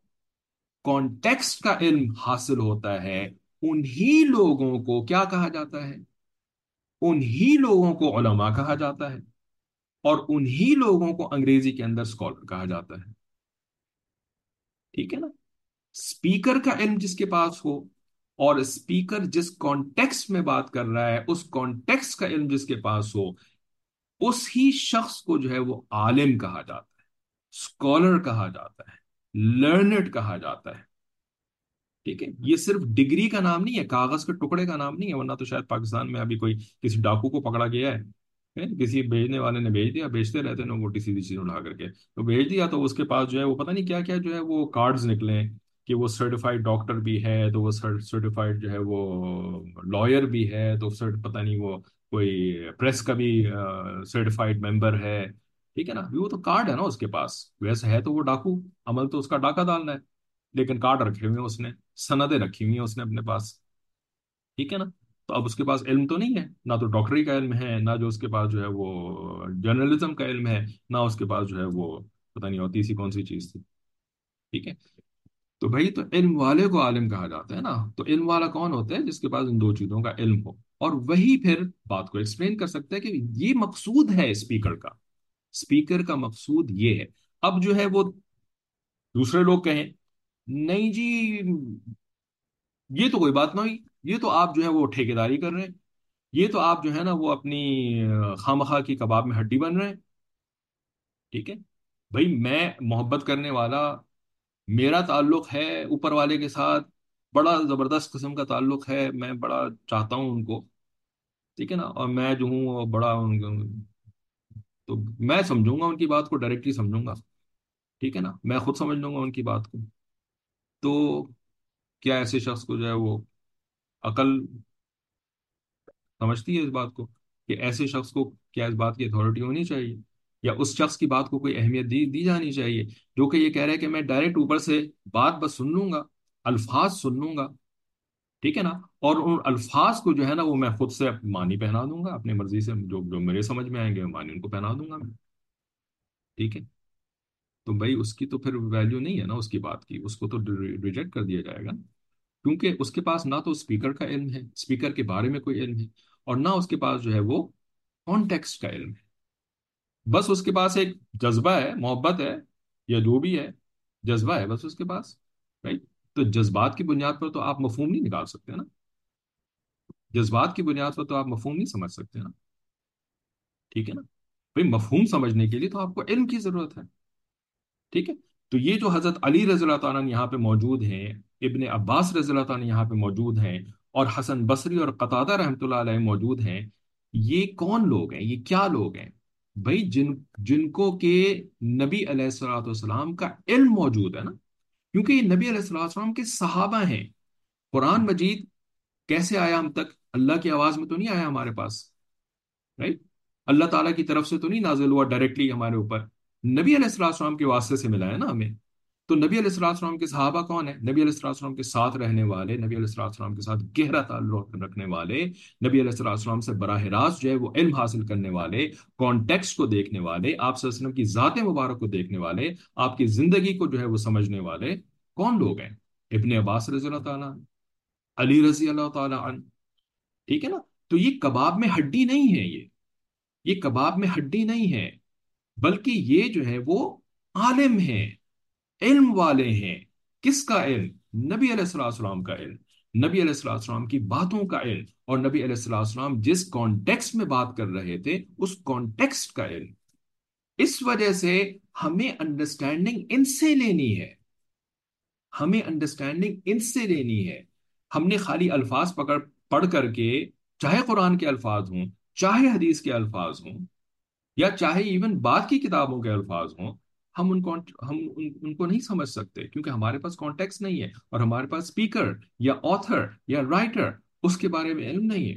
کانٹیکسٹ کا علم حاصل ہوتا ہے انہی لوگوں کو کیا کہا جاتا ہے؟ انہی لوگوں کو علماء کہا جاتا ہے. اور انہی لوگوں کو انگریزی کے اندر اسکالر کہا جاتا ہے. ٹھیک ہے نا. اسپیکر کا علم جس کے پاس ہو اور اسپیکر جس کانٹیکس میں بات کر رہا ہے اس کانٹیکس کا علم جس کے پاس ہو، اس ہی شخص کو جو ہے وہ عالم کہا جاتا ہے، اسکالر کہا جاتا ہے، لرنڈ کہا جاتا ہے. ٹھیک ہے. یہ صرف ڈگری کا نام نہیں ہے، کاغذ کے ٹکڑے کا نام نہیں ہے، ورنہ تو شاید پاکستان میں ابھی کوئی کسی ڈاکو کو پکڑا گیا ہے، ہے، کسی بھیجنے والے نے بھیج دیا، بیچتے رہتے ہیں موٹی سیدھی چیز اٹھا کر کے تو بھیج دیا، تو اس کے پاس جو ہے وہ پتہ نہیں کیا کیا جو ہے وہ کارڈز نکلے ہیں کہ وہ سرٹیفائڈ ڈاکٹر بھی ہے، تو وہ سرٹیفائڈ جو ہے وہ لائر بھی ہے، تو سرٹ پتہ نہیں وہ کوئی پریس کا بھی سرٹیفائڈ ممبر ہے. ٹھیک ہے نا. وہ تو کارڈ ہے نا اس کے پاس، ویسے ہے تو وہ ڈاکو، عمل تو اس کا ڈاکہ ڈالنا ہے، لیکن کارڈ رکھے ہوئے ہیں اس نے، سندیں رکھی ہوئی ہیں اس نے اپنے پاس. ٹھیک ہے نا. تو اب اس کے پاس علم تو نہیں ہے، نہ تو ڈاکٹری کا علم ہے، نہ جو اس کے پاس جو ہے وہ جرنلزم کا علم ہے، نہ اس کے پاس جو ہے وہ پتہ نہیں ہوتی سی کون سی چیز تھی. ٹھیک ہے. تو بھائی تو علم والے کو عالم کہا جاتا ہے نا. تو علم والا کون ہوتا ہے؟ جس کے پاس ان دو چیزوں کا علم ہو، اور وہی پھر بات کو ایکسپلین کر سکتا ہے کہ یہ مقصود ہے اسپیکر کا، اسپیکر کا مقصود یہ ہے. اب جو ہے وہ دوسرے لوگ کہیں نہیں جی یہ تو کوئی بات نہ ہوئی، یہ تو آپ جو ہے وہ ٹھیکیداری کر رہے ہیں، یہ تو آپ جو ہے نا وہ اپنی خواہ کی کباب میں ہڈی بن رہے ہیں. ٹھیک ہے. بھائی میں محبت کرنے والا، میرا تعلق ہے اوپر والے کے ساتھ، بڑا زبردست قسم کا تعلق ہے، میں بڑا چاہتا ہوں ان کو. ٹھیک ہے نا. اور میں جو ہوں وہ بڑا ان- تو میں سمجھوں گا ان کی بات کو، ڈائریکٹلی سمجھوں گا. ٹھیک ہے نا. میں خود سمجھ لوں گا ان کی بات کو. تو کیا ایسے شخص کو جو ہے وہ عقل سمجھتی ہے اس بات کو کہ ایسے شخص کو کیا اس بات کی اتھارٹی ہونی چاہیے، یا اس شخص کی بات کو کوئی اہمیت دی دی جانی چاہیے جو کہ یہ کہہ رہا ہے کہ میں ڈائریکٹ اوپر سے بات بس سن لوں گا، الفاظ سن لوں گا. ٹھیک ہے نا. اور ان الفاظ کو جو ہے نا وہ میں خود سے معنی پہنا دوں گا اپنی مرضی سے، جو جو میرے سمجھ میں آئیں گے معنی ان کو پہنا دوں گا میں. ٹھیک ہے. تو بھائی اس کی تو پھر ویلیو نہیں ہے نا اس کی بات کی، اس کو تو ریجیکٹ کر دیا جائے گا، کیونکہ اس کے پاس نہ تو اسپیکر کا علم ہے، اسپیکر کے بارے میں کوئی علم ہے، اور نہ اس کے پاس جو ہے وہ کانٹیکسٹ کا علم ہے. بس اس کے پاس ایک جذبہ ہے، محبت ہے، یا جو بھی ہے، جذبہ ہے بس اس کے پاس. رائٹ. تو جذبات کی بنیاد پر تو آپ مفہوم نہیں نکال سکتے نا، جذبات کی بنیاد پر تو آپ مفہوم نہیں سمجھ سکتے نا. ٹھیک ہے نا. بھائی مفہوم سمجھنے کے لیے تو آپ کو علم کی ضرورت ہے. ٹھیک ہے. تو یہ جو حضرت علی رضی اللہ تعالیٰ عنہ یہاں پہ موجود ہیں، ابن عباس رضی اللہ تعالیٰ عنہ یہاں پہ موجود ہیں، اور حسن بصری اور قتادہ رحمۃ اللہ علیہ موجود ہیں، یہ کون لوگ ہیں؟ یہ کیا لوگ ہیں بھائی؟ جن جن کو کہ نبی علیہ الصلوۃ والسلام کا علم موجود ہے نا، کیونکہ یہ نبی علیہ الصلوۃ والسلام کے صحابہ ہیں۔ قرآن مجید کیسے آیا ہم تک؟ اللہ کی آواز میں تو نہیں آیا ہمارے پاس، رائٹ؟ اللہ تعالیٰ کی طرف سے تو نہیں نازل ہوا ڈائریکٹلی ہمارے اوپر، نبی علیہ الصلوۃ والسلام کے واسطے سے ملا ہے نا ہمیں۔ تو نبی علیہ الصلوۃ والسلام کے صحابہ کون ہیں؟ نبی علیہ الصلوۃ والسلام کے ساتھ رہنے والے، نبی علیہ الصلوۃ والسلام کے ساتھ گہرا تعلق رکھنے والے، نبی علیہ الصلوۃ والسلام سے براہ راست جو ہے وہ علم حاصل کرنے والے، کانٹیکسٹ کو دیکھنے والے، آپ صلی اللہ علیہ وسلم کی ذات مبارک کو دیکھنے والے، آپ کی زندگی کو جو ہے وہ سمجھنے والے کون لوگ ہیں؟ ابن عباس رضی اللہ تعالیٰ عنہ، علی رضی اللہ تعالیٰ عنہ، ٹھیک ہے نا؟ تو یہ کباب میں ہڈی نہیں ہے، یہ یہ کباب میں ہڈی نہیں ہے، بلکہ یہ جو ہے وہ عالم ہیں، علم والے ہیں۔ کس کا علم؟ نبی علیہ الصلوۃ والسلام کا علم، نبی علیہ الصلوۃ والسلام کی باتوں کا علم، اور نبی علیہ الصلوۃ والسلام جس کانٹیکسٹ میں بات کر رہے تھے اس کانٹیکسٹ کا علم۔ اس وجہ سے ہمیں انڈرسٹینڈنگ ان سے لینی ہے، ہمیں انڈرسٹینڈنگ ان سے لینی ہے۔ ہم نے خالی الفاظ پکڑ پڑھ کر کے، چاہے قرآن کے الفاظ ہوں، چاہے حدیث کے الفاظ ہوں، یا چاہے ایون بعد کی کتابوں کے الفاظ ہوں، ہم ان کو ہم ان, ان کو نہیں سمجھ سکتے، کیونکہ ہمارے پاس کانٹیکس نہیں ہے، اور ہمارے پاس اسپیکر یا آتھر یا رائٹر اس کے بارے میں علم نہیں ہے۔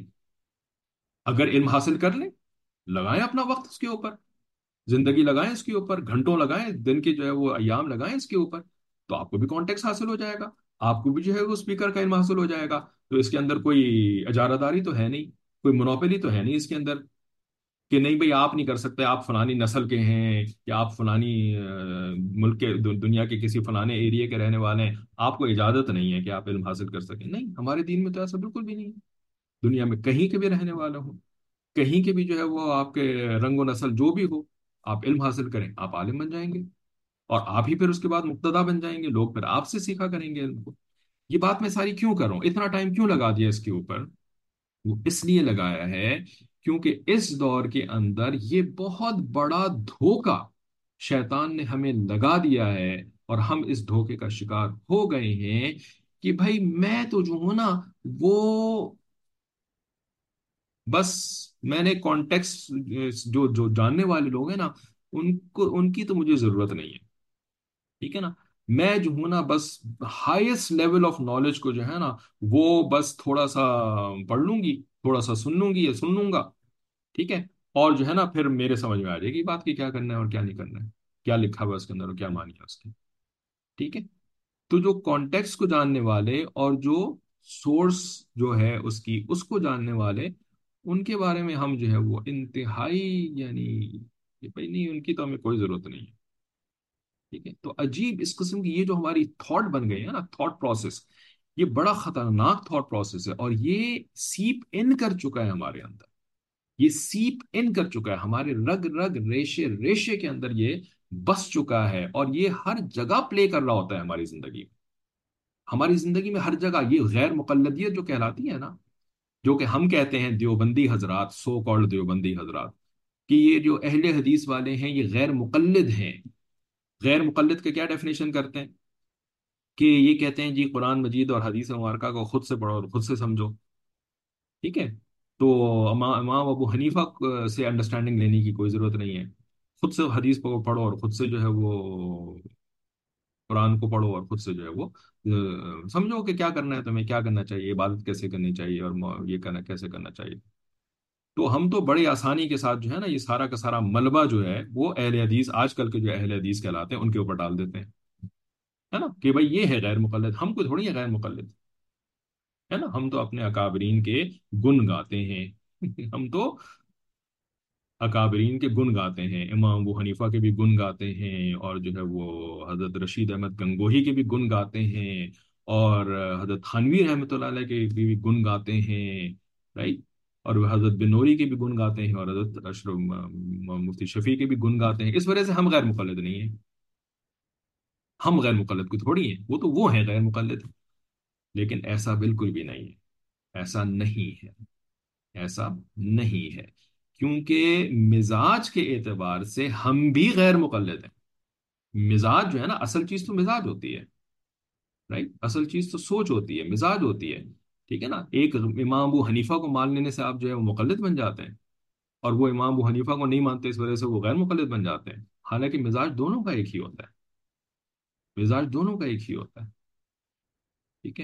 اگر علم حاصل کر لیں، لگائیں اپنا وقت اس کے اوپر، زندگی لگائیں اس کے اوپر، گھنٹوں لگائیں، دن کے جو ہے وہ ایام لگائیں اس کے اوپر، تو آپ کو بھی کانٹیکس حاصل ہو جائے گا، آپ کو بھی جو ہے وہ اسپیکر کا علم حاصل ہو جائے گا۔ تو اس کے اندر کوئی اجارہ داری تو ہے نہیں، کوئی منوپلی تو ہے نہیں اس کے اندر، کہ نہیں بھئی آپ نہیں کر سکتے، آپ فلانی نسل کے ہیں، یا آپ فلانی آہ، ملک کے دنیا کے کسی فلانے ایریے کے رہنے والے ہیں، آپ کو اجازت نہیں ہے کہ آپ علم حاصل کر سکیں۔ نہیں، ہمارے دین میں تو ایسا بالکل بھی نہیں ہے۔ دنیا میں کہیں کے بھی رہنے والے ہوں، کہیں کے بھی جو ہے وہ آپ کے رنگ و نسل جو بھی ہو، آپ علم حاصل کریں، آپ عالم بن جائیں گے، اور آپ ہی پھر اس کے بعد مقتدا بن جائیں گے، لوگ پھر آپ سے سیکھا کریں گے علم کو۔ یہ بات میں ساری کیوں کروں، اتنا ٹائم کیوں لگا دیا اس کے اوپر؟ وہ اس لیے لگایا ہے کیونکہ اس دور کے اندر یہ بہت بڑا دھوکہ شیطان نے ہمیں لگا دیا ہے، اور ہم اس دھوکے کا شکار ہو گئے ہیں کہ بھائی میں تو جو ہوں نا، وہ بس میں نے کانٹیکس، جو جو جاننے والے لوگ ہیں نا، ان کو ان کی تو مجھے ضرورت نہیں ہے، ٹھیک ہے نا؟ میں جو ہوں نا بس ہائیسٹ لیول آف نالج کو جو ہے نا، وہ بس تھوڑا سا پڑھ لوں گی، تھوڑا سا سن لوں گی یا سن لوں گا، ٹھیک ہے؟ اور جو ہے نا پھر میرے سمجھ میں آ جائے گی بات کی کیا کرنا ہے اور کیا نہیں کرنا ہے، کیا لکھا ہوا ہے اس کے اندر اور کیا مانی ہے اس کی، ٹھیک ہے؟ تو جو کانٹیکس کو جاننے والے اور جو سورس جو ہے اس کی اس کو جاننے والے، ان کے بارے میں ہم جو ہے وہ انتہائی، یعنی کہ بھائی نہیں، ان کی تو ہمیں کوئی ضرورت نہیں ہے، ٹھیک ہے؟ تو عجیب اس قسم کی یہ جو ہماری تھاٹ بن گئی ہے نا، تھاٹ پروسیس، یہ بڑا خطرناک تھاٹ پروسیس ہے، اور یہ سیپ ان کر چکا ہے ہمارے اندر، یہ سیپ ان کر چکا ہے ہمارے رگ رگ ریشے ریشے کے اندر، یہ بس چکا ہے، اور یہ ہر جگہ پلے کر رہا ہوتا ہے ہماری زندگی میں، ہماری زندگی میں ہر جگہ یہ غیر مقلدیت جو کہلاتی ہے نا، جو کہ ہم کہتے ہیں دیوبندی حضرات، سو کالڈ دیوبندی حضرات، کہ یہ جو اہل حدیث والے ہیں یہ غیر مقلد ہیں۔ غیر مقلد کا کیا ڈیفینیشن کرتے ہیں؟ کہ یہ کہتے ہیں جی قرآن مجید اور حدیث مبارکہ کو خود سے پڑھو اور خود سے سمجھو، ٹھیک ہے؟ تو امام امام ابو حنیفہ سے انڈرسٹینڈنگ لینے کی کوئی ضرورت نہیں ہے، خود سے حدیث کو پڑھو اور خود سے جو ہے وہ قرآن کو پڑھو، اور خود سے جو ہے وہ آہ، سمجھو کہ کیا کرنا ہے تمہیں، کیا کرنا چاہیے، عبادت کیسے کرنی چاہیے، اور مو- یہ کرنا کیسے کرنا چاہیے۔ تو ہم تو بڑی آسانی کے ساتھ جو ہے نا یہ سارا کا سارا ملبہ جو ہے وہ اہل حدیث، آج کل کے جو اہل حدیث کہلاتے ہیں ان کے اوپر ڈال دیتے ہیں، ہے نا؟ کہ بھائی یہ ہے غیر مقلد، ہم کو تھوڑی ہے غیر مقلد، ہے نا؟ ہم تو اپنے اکابرین کے گن گاتے ہیں ہم تو اکابرین کے گن گاتے ہیں، امام ابو حنیفہ کے بھی گن گاتے ہیں، اور جو ہے وہ حضرت رشید احمد گنگوہی کے بھی گن گاتے ہیں، اور حضرت تھانوی رحمۃ اللہ علیہ کے بھی گن گاتے ہیں، رائٹ؟ اور وہ حضرت بنوری کے بھی گن گاتے ہیں، اور حضرت اشرف مفتی شفیع کے بھی گن گاتے ہیں۔ اس وجہ سے ہم غیر مقلد نہیں ہیں، ہم غیر مقلد کو تھوڑی ہیں، وہ تو وہ ہیں غیر مقلد، لیکن ایسا بالکل بھی نہیں ہے، ایسا نہیں ہے، ایسا نہیں ہے، کیونکہ مزاج کے اعتبار سے ہم بھی غیر مقلد ہیں، مزاج جو ہے نا، اصل چیز تو مزاج ہوتی ہے، رائٹ، اصل چیز تو سوچ ہوتی ہے، مزاج ہوتی ہے، ٹھیک ہے نا؟ ایک امام ابو حنیفہ کو مان لینے سے آپ جو ہے وہ مقلد بن جاتے ہیں، اور وہ امام ابو حنیفہ کو نہیں مانتے اس وجہ سے وہ غیر مقلد بن جاتے ہیں، حالانکہ مزاج دونوں کا ایک ہی ہوتا ہے، مزاج دونوں کا ایک ہی ہوتا ہے، ٹھیک ہے؟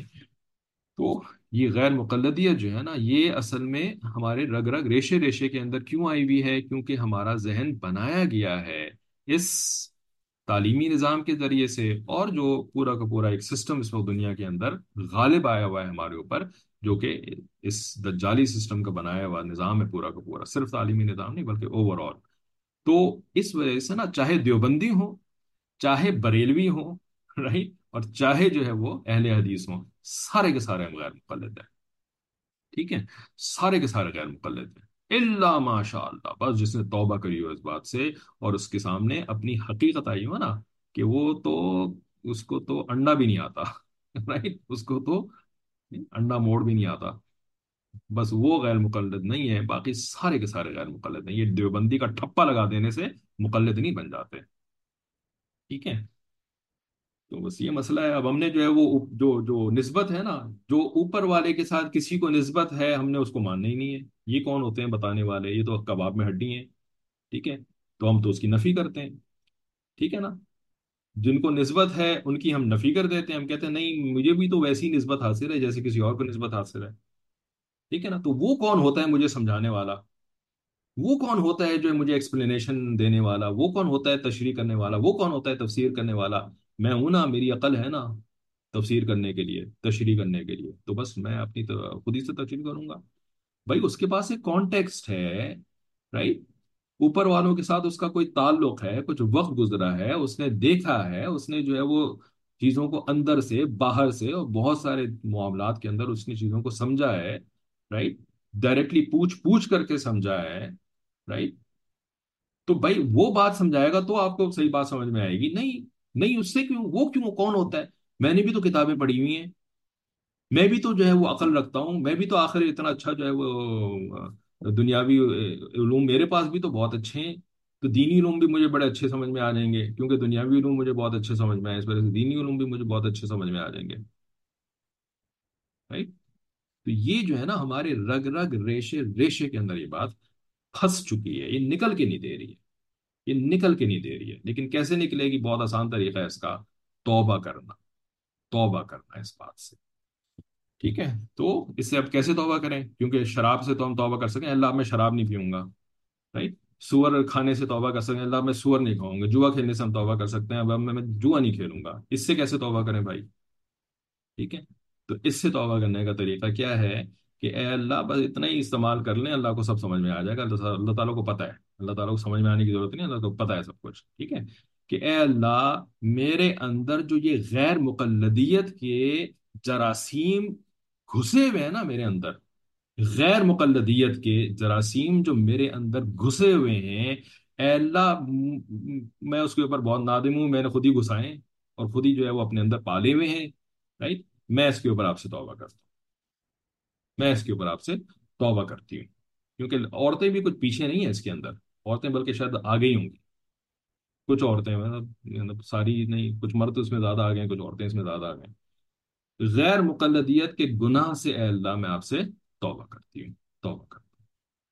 تو یہ غیر مقلدیت جو ہے نا، یہ اصل میں ہمارے رگ رگ ریشے ریشے کے اندر کیوں آئی ہوئی ہے؟ کیونکہ ہمارا ذہن بنایا گیا ہے اس تعلیمی نظام کے ذریعے سے، اور جو پورا کا پورا ایک سسٹم اس وقت دنیا کے اندر غالب آیا ہوا ہے ہمارے اوپر، جو کہ اس دجالی سسٹم کا بنایا ہوا نظام ہے پورا کا پورا، صرف تعلیمی نظام نہیں بلکہ اوور آل۔ تو اس وجہ سے نا، چاہے دیوبندی ہو، چاہے بریلوی ہو، رائٹ، اور چاہے جو ہے وہ اہل حدیث ہوں، سارے کے سارے ہم غیر مقلد ہیں، ٹھیک ہے؟ سارے کے سارے غیر مقلد ہیں، الا ماشاء اللہ، بس جس نے توبہ کری ہو اس بات سے، اور اس کے سامنے اپنی حقیقت آئی ہو نا، کہ وہ تو، اس کو تو انڈا بھی نہیں آتا رائٹ، اس کو تو انڈا موڑ بھی نہیں آتا، بس وہ غیر مقلد نہیں ہے، باقی سارے کے سارے غیر مقلد ہیں، یہ دیوبندی کا ٹھپا لگا دینے سے مقلد نہیں بن جاتے، ٹھیک ہے؟ تو بس یہ مسئلہ ہے، اب ہم نے جو ہے وہ جو جو نسبت ہے نا، جو اوپر والے کے ساتھ کسی کو نسبت ہے، ہم نے اس کو ماننا ہی نہیں ہے، یہ کون ہوتے ہیں بتانے والے؟ یہ تو کباب میں ہڈی ہیں، ٹھیک ہے؟ تو ہم تو اس کی نفی کرتے ہیں، ٹھیک ہے نا؟ جن کو نسبت ہے ان کی ہم نفی کر دیتے ہیں، ہم کہتے ہیں نہیں، مجھے بھی تو ویسی نسبت حاصل ہے جیسے کسی اور کو نسبت حاصل ہے، ٹھیک ہے نا؟ تو وہ کون ہوتا ہے مجھے سمجھانے والا؟ وہ کون ہوتا ہے جو مجھے ایکسپلینیشن دینے والا؟ وہ کون ہوتا ہے تشریح کرنے والا؟ وہ کون ہوتا ہے تفسیر کرنے والا؟ میں ہوں نا، میری عقل ہے نا تفسیر کرنے کے لیے، تشریح کرنے کے لیے، تو بس میں اپنی تو خود ہی سے تشریح کروں گا، بھائی اس کے پاس ایک کانٹیکسٹ ہے، رائٹ؟ اوپر والوں کے ساتھ اس کا کوئی تعلق ہے، کچھ وقت گزرا ہے، اس نے دیکھا ہے، اس نے جو ہے وہ چیزوں کو اندر سے باہر سے اور بہت سارے معاملات کے اندر اس نے چیزوں کو سمجھا ہے، رائٹ؟ ڈائریکٹلی پوچھ پوچھ کر کے سمجھا ہے، رائٹ؟ تو بھائی وہ بات سمجھائے گا تو آپ کو صحیح بات سمجھ میں آئے گی، نہیں نہیں اس سے کیوں؟ وہ کیوں کون ہوتا ہے؟ میں نے بھی تو کتابیں پڑھی ہوئی ہیں، میں بھی تو جو ہے وہ عقل رکھتا ہوں، میں بھی تو آخر اتنا اچھا جو ہے وہ آ، دنیاوی علوم میرے پاس بھی تو بہت اچھے ہیں، تو دینی علوم بھی مجھے بڑے اچھے سمجھ میں آ جائیں گے، کیونکہ دنیاوی علوم مجھے بہت اچھے سمجھ میں آئے، اس وجہ سے دینی علوم بھی مجھے بہت اچھے سمجھ میں آ جائیں گے، رائٹ؟ تو یہ جو ہے نا ہمارے رگ رگ ریشے ریشے کے اندر یہ بات پھنس چکی ہے، یہ نکل کے نہیں دے رہی ہے، یہ نکل کے نہیں دے رہی ہے، لیکن کیسے نکلے گی؟ بہت آسان طریقہ ہے اس کا، توبہ کرنا، توبہ کرنا اس بات سے، ٹھیک ہے؟ تو اس سے اب کیسے توبہ کریں؟ کیونکہ شراب سے تو ہم توبہ کر سکیں، اللہ میں شراب نہیں پیوں گا، رائٹ؟ سور کھانے سے توبہ کر سکیں، اللہ میں سور نہیں کھاؤں گا، جوا کھیلنے سے ہم توبہ کر سکتے ہیں، اب میں میں جوا نہیں کھیلوں گا، اس سے کیسے توبہ کریں بھائی؟ ٹھیک ہے؟ تو اس سے توبہ کرنے کا طریقہ کیا ہے؟ کہ اے اللہ بس اتنا ہی استعمال کر لیں، اللہ کو سب سمجھ میں آ جائے گا، اللہ تعالیٰ اللہ تعالیٰ کو پتہ ہے، اللہ تعالیٰ کو سمجھ میں آنے کی ضرورت نہیں، اللہ کو پتہ ہے سب کچھ، ٹھیک ہے؟ کہ اے اللہ، میرے اندر جو یہ غیر مقلدیت کے جراثیم گھسے ہوئے ہیں نا میرے اندر، غیر مقلدیت کے جراثیم جو میرے اندر گھسے ہوئے ہیں، اے اللہ م- م- میں اس کے اوپر بہت نادم ہوں، میں نے خود ہی گھسائے اور خود ہی جو ہے وہ اپنے اندر پالے ہوئے ہیں، رائٹ؟ میں اس کے اوپر آپ سے توبہ کرتا ہوں، میں اس کے اوپر آپ سے توبہ کرتی ہوں، کیونکہ عورتیں بھی کچھ پیچھے نہیں ہیں اس کے اندر، عورتیں بلکہ شاید آگے ہی ہوں گی، کچھ عورتیں مطلب مطلب ساری نہیں، کچھ مرد اس میں زیادہ آ گئے ہیں، کچھ عورتیں اس میں زیادہ آ گئے ہیں، غیر مقلدیت کے گناہ سے اے اللہ میں آپ سے توبہ کرتی ہوں، توبہ کرتی ہوں،